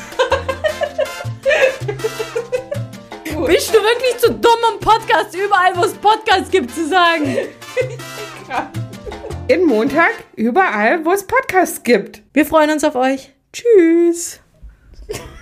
Bist du wirklich zu dumm, um Podcast überall, wo es Podcasts gibt, zu sagen? Jeden Montag, überall, wo es Podcasts gibt. Wir freuen uns auf euch. Tschüss.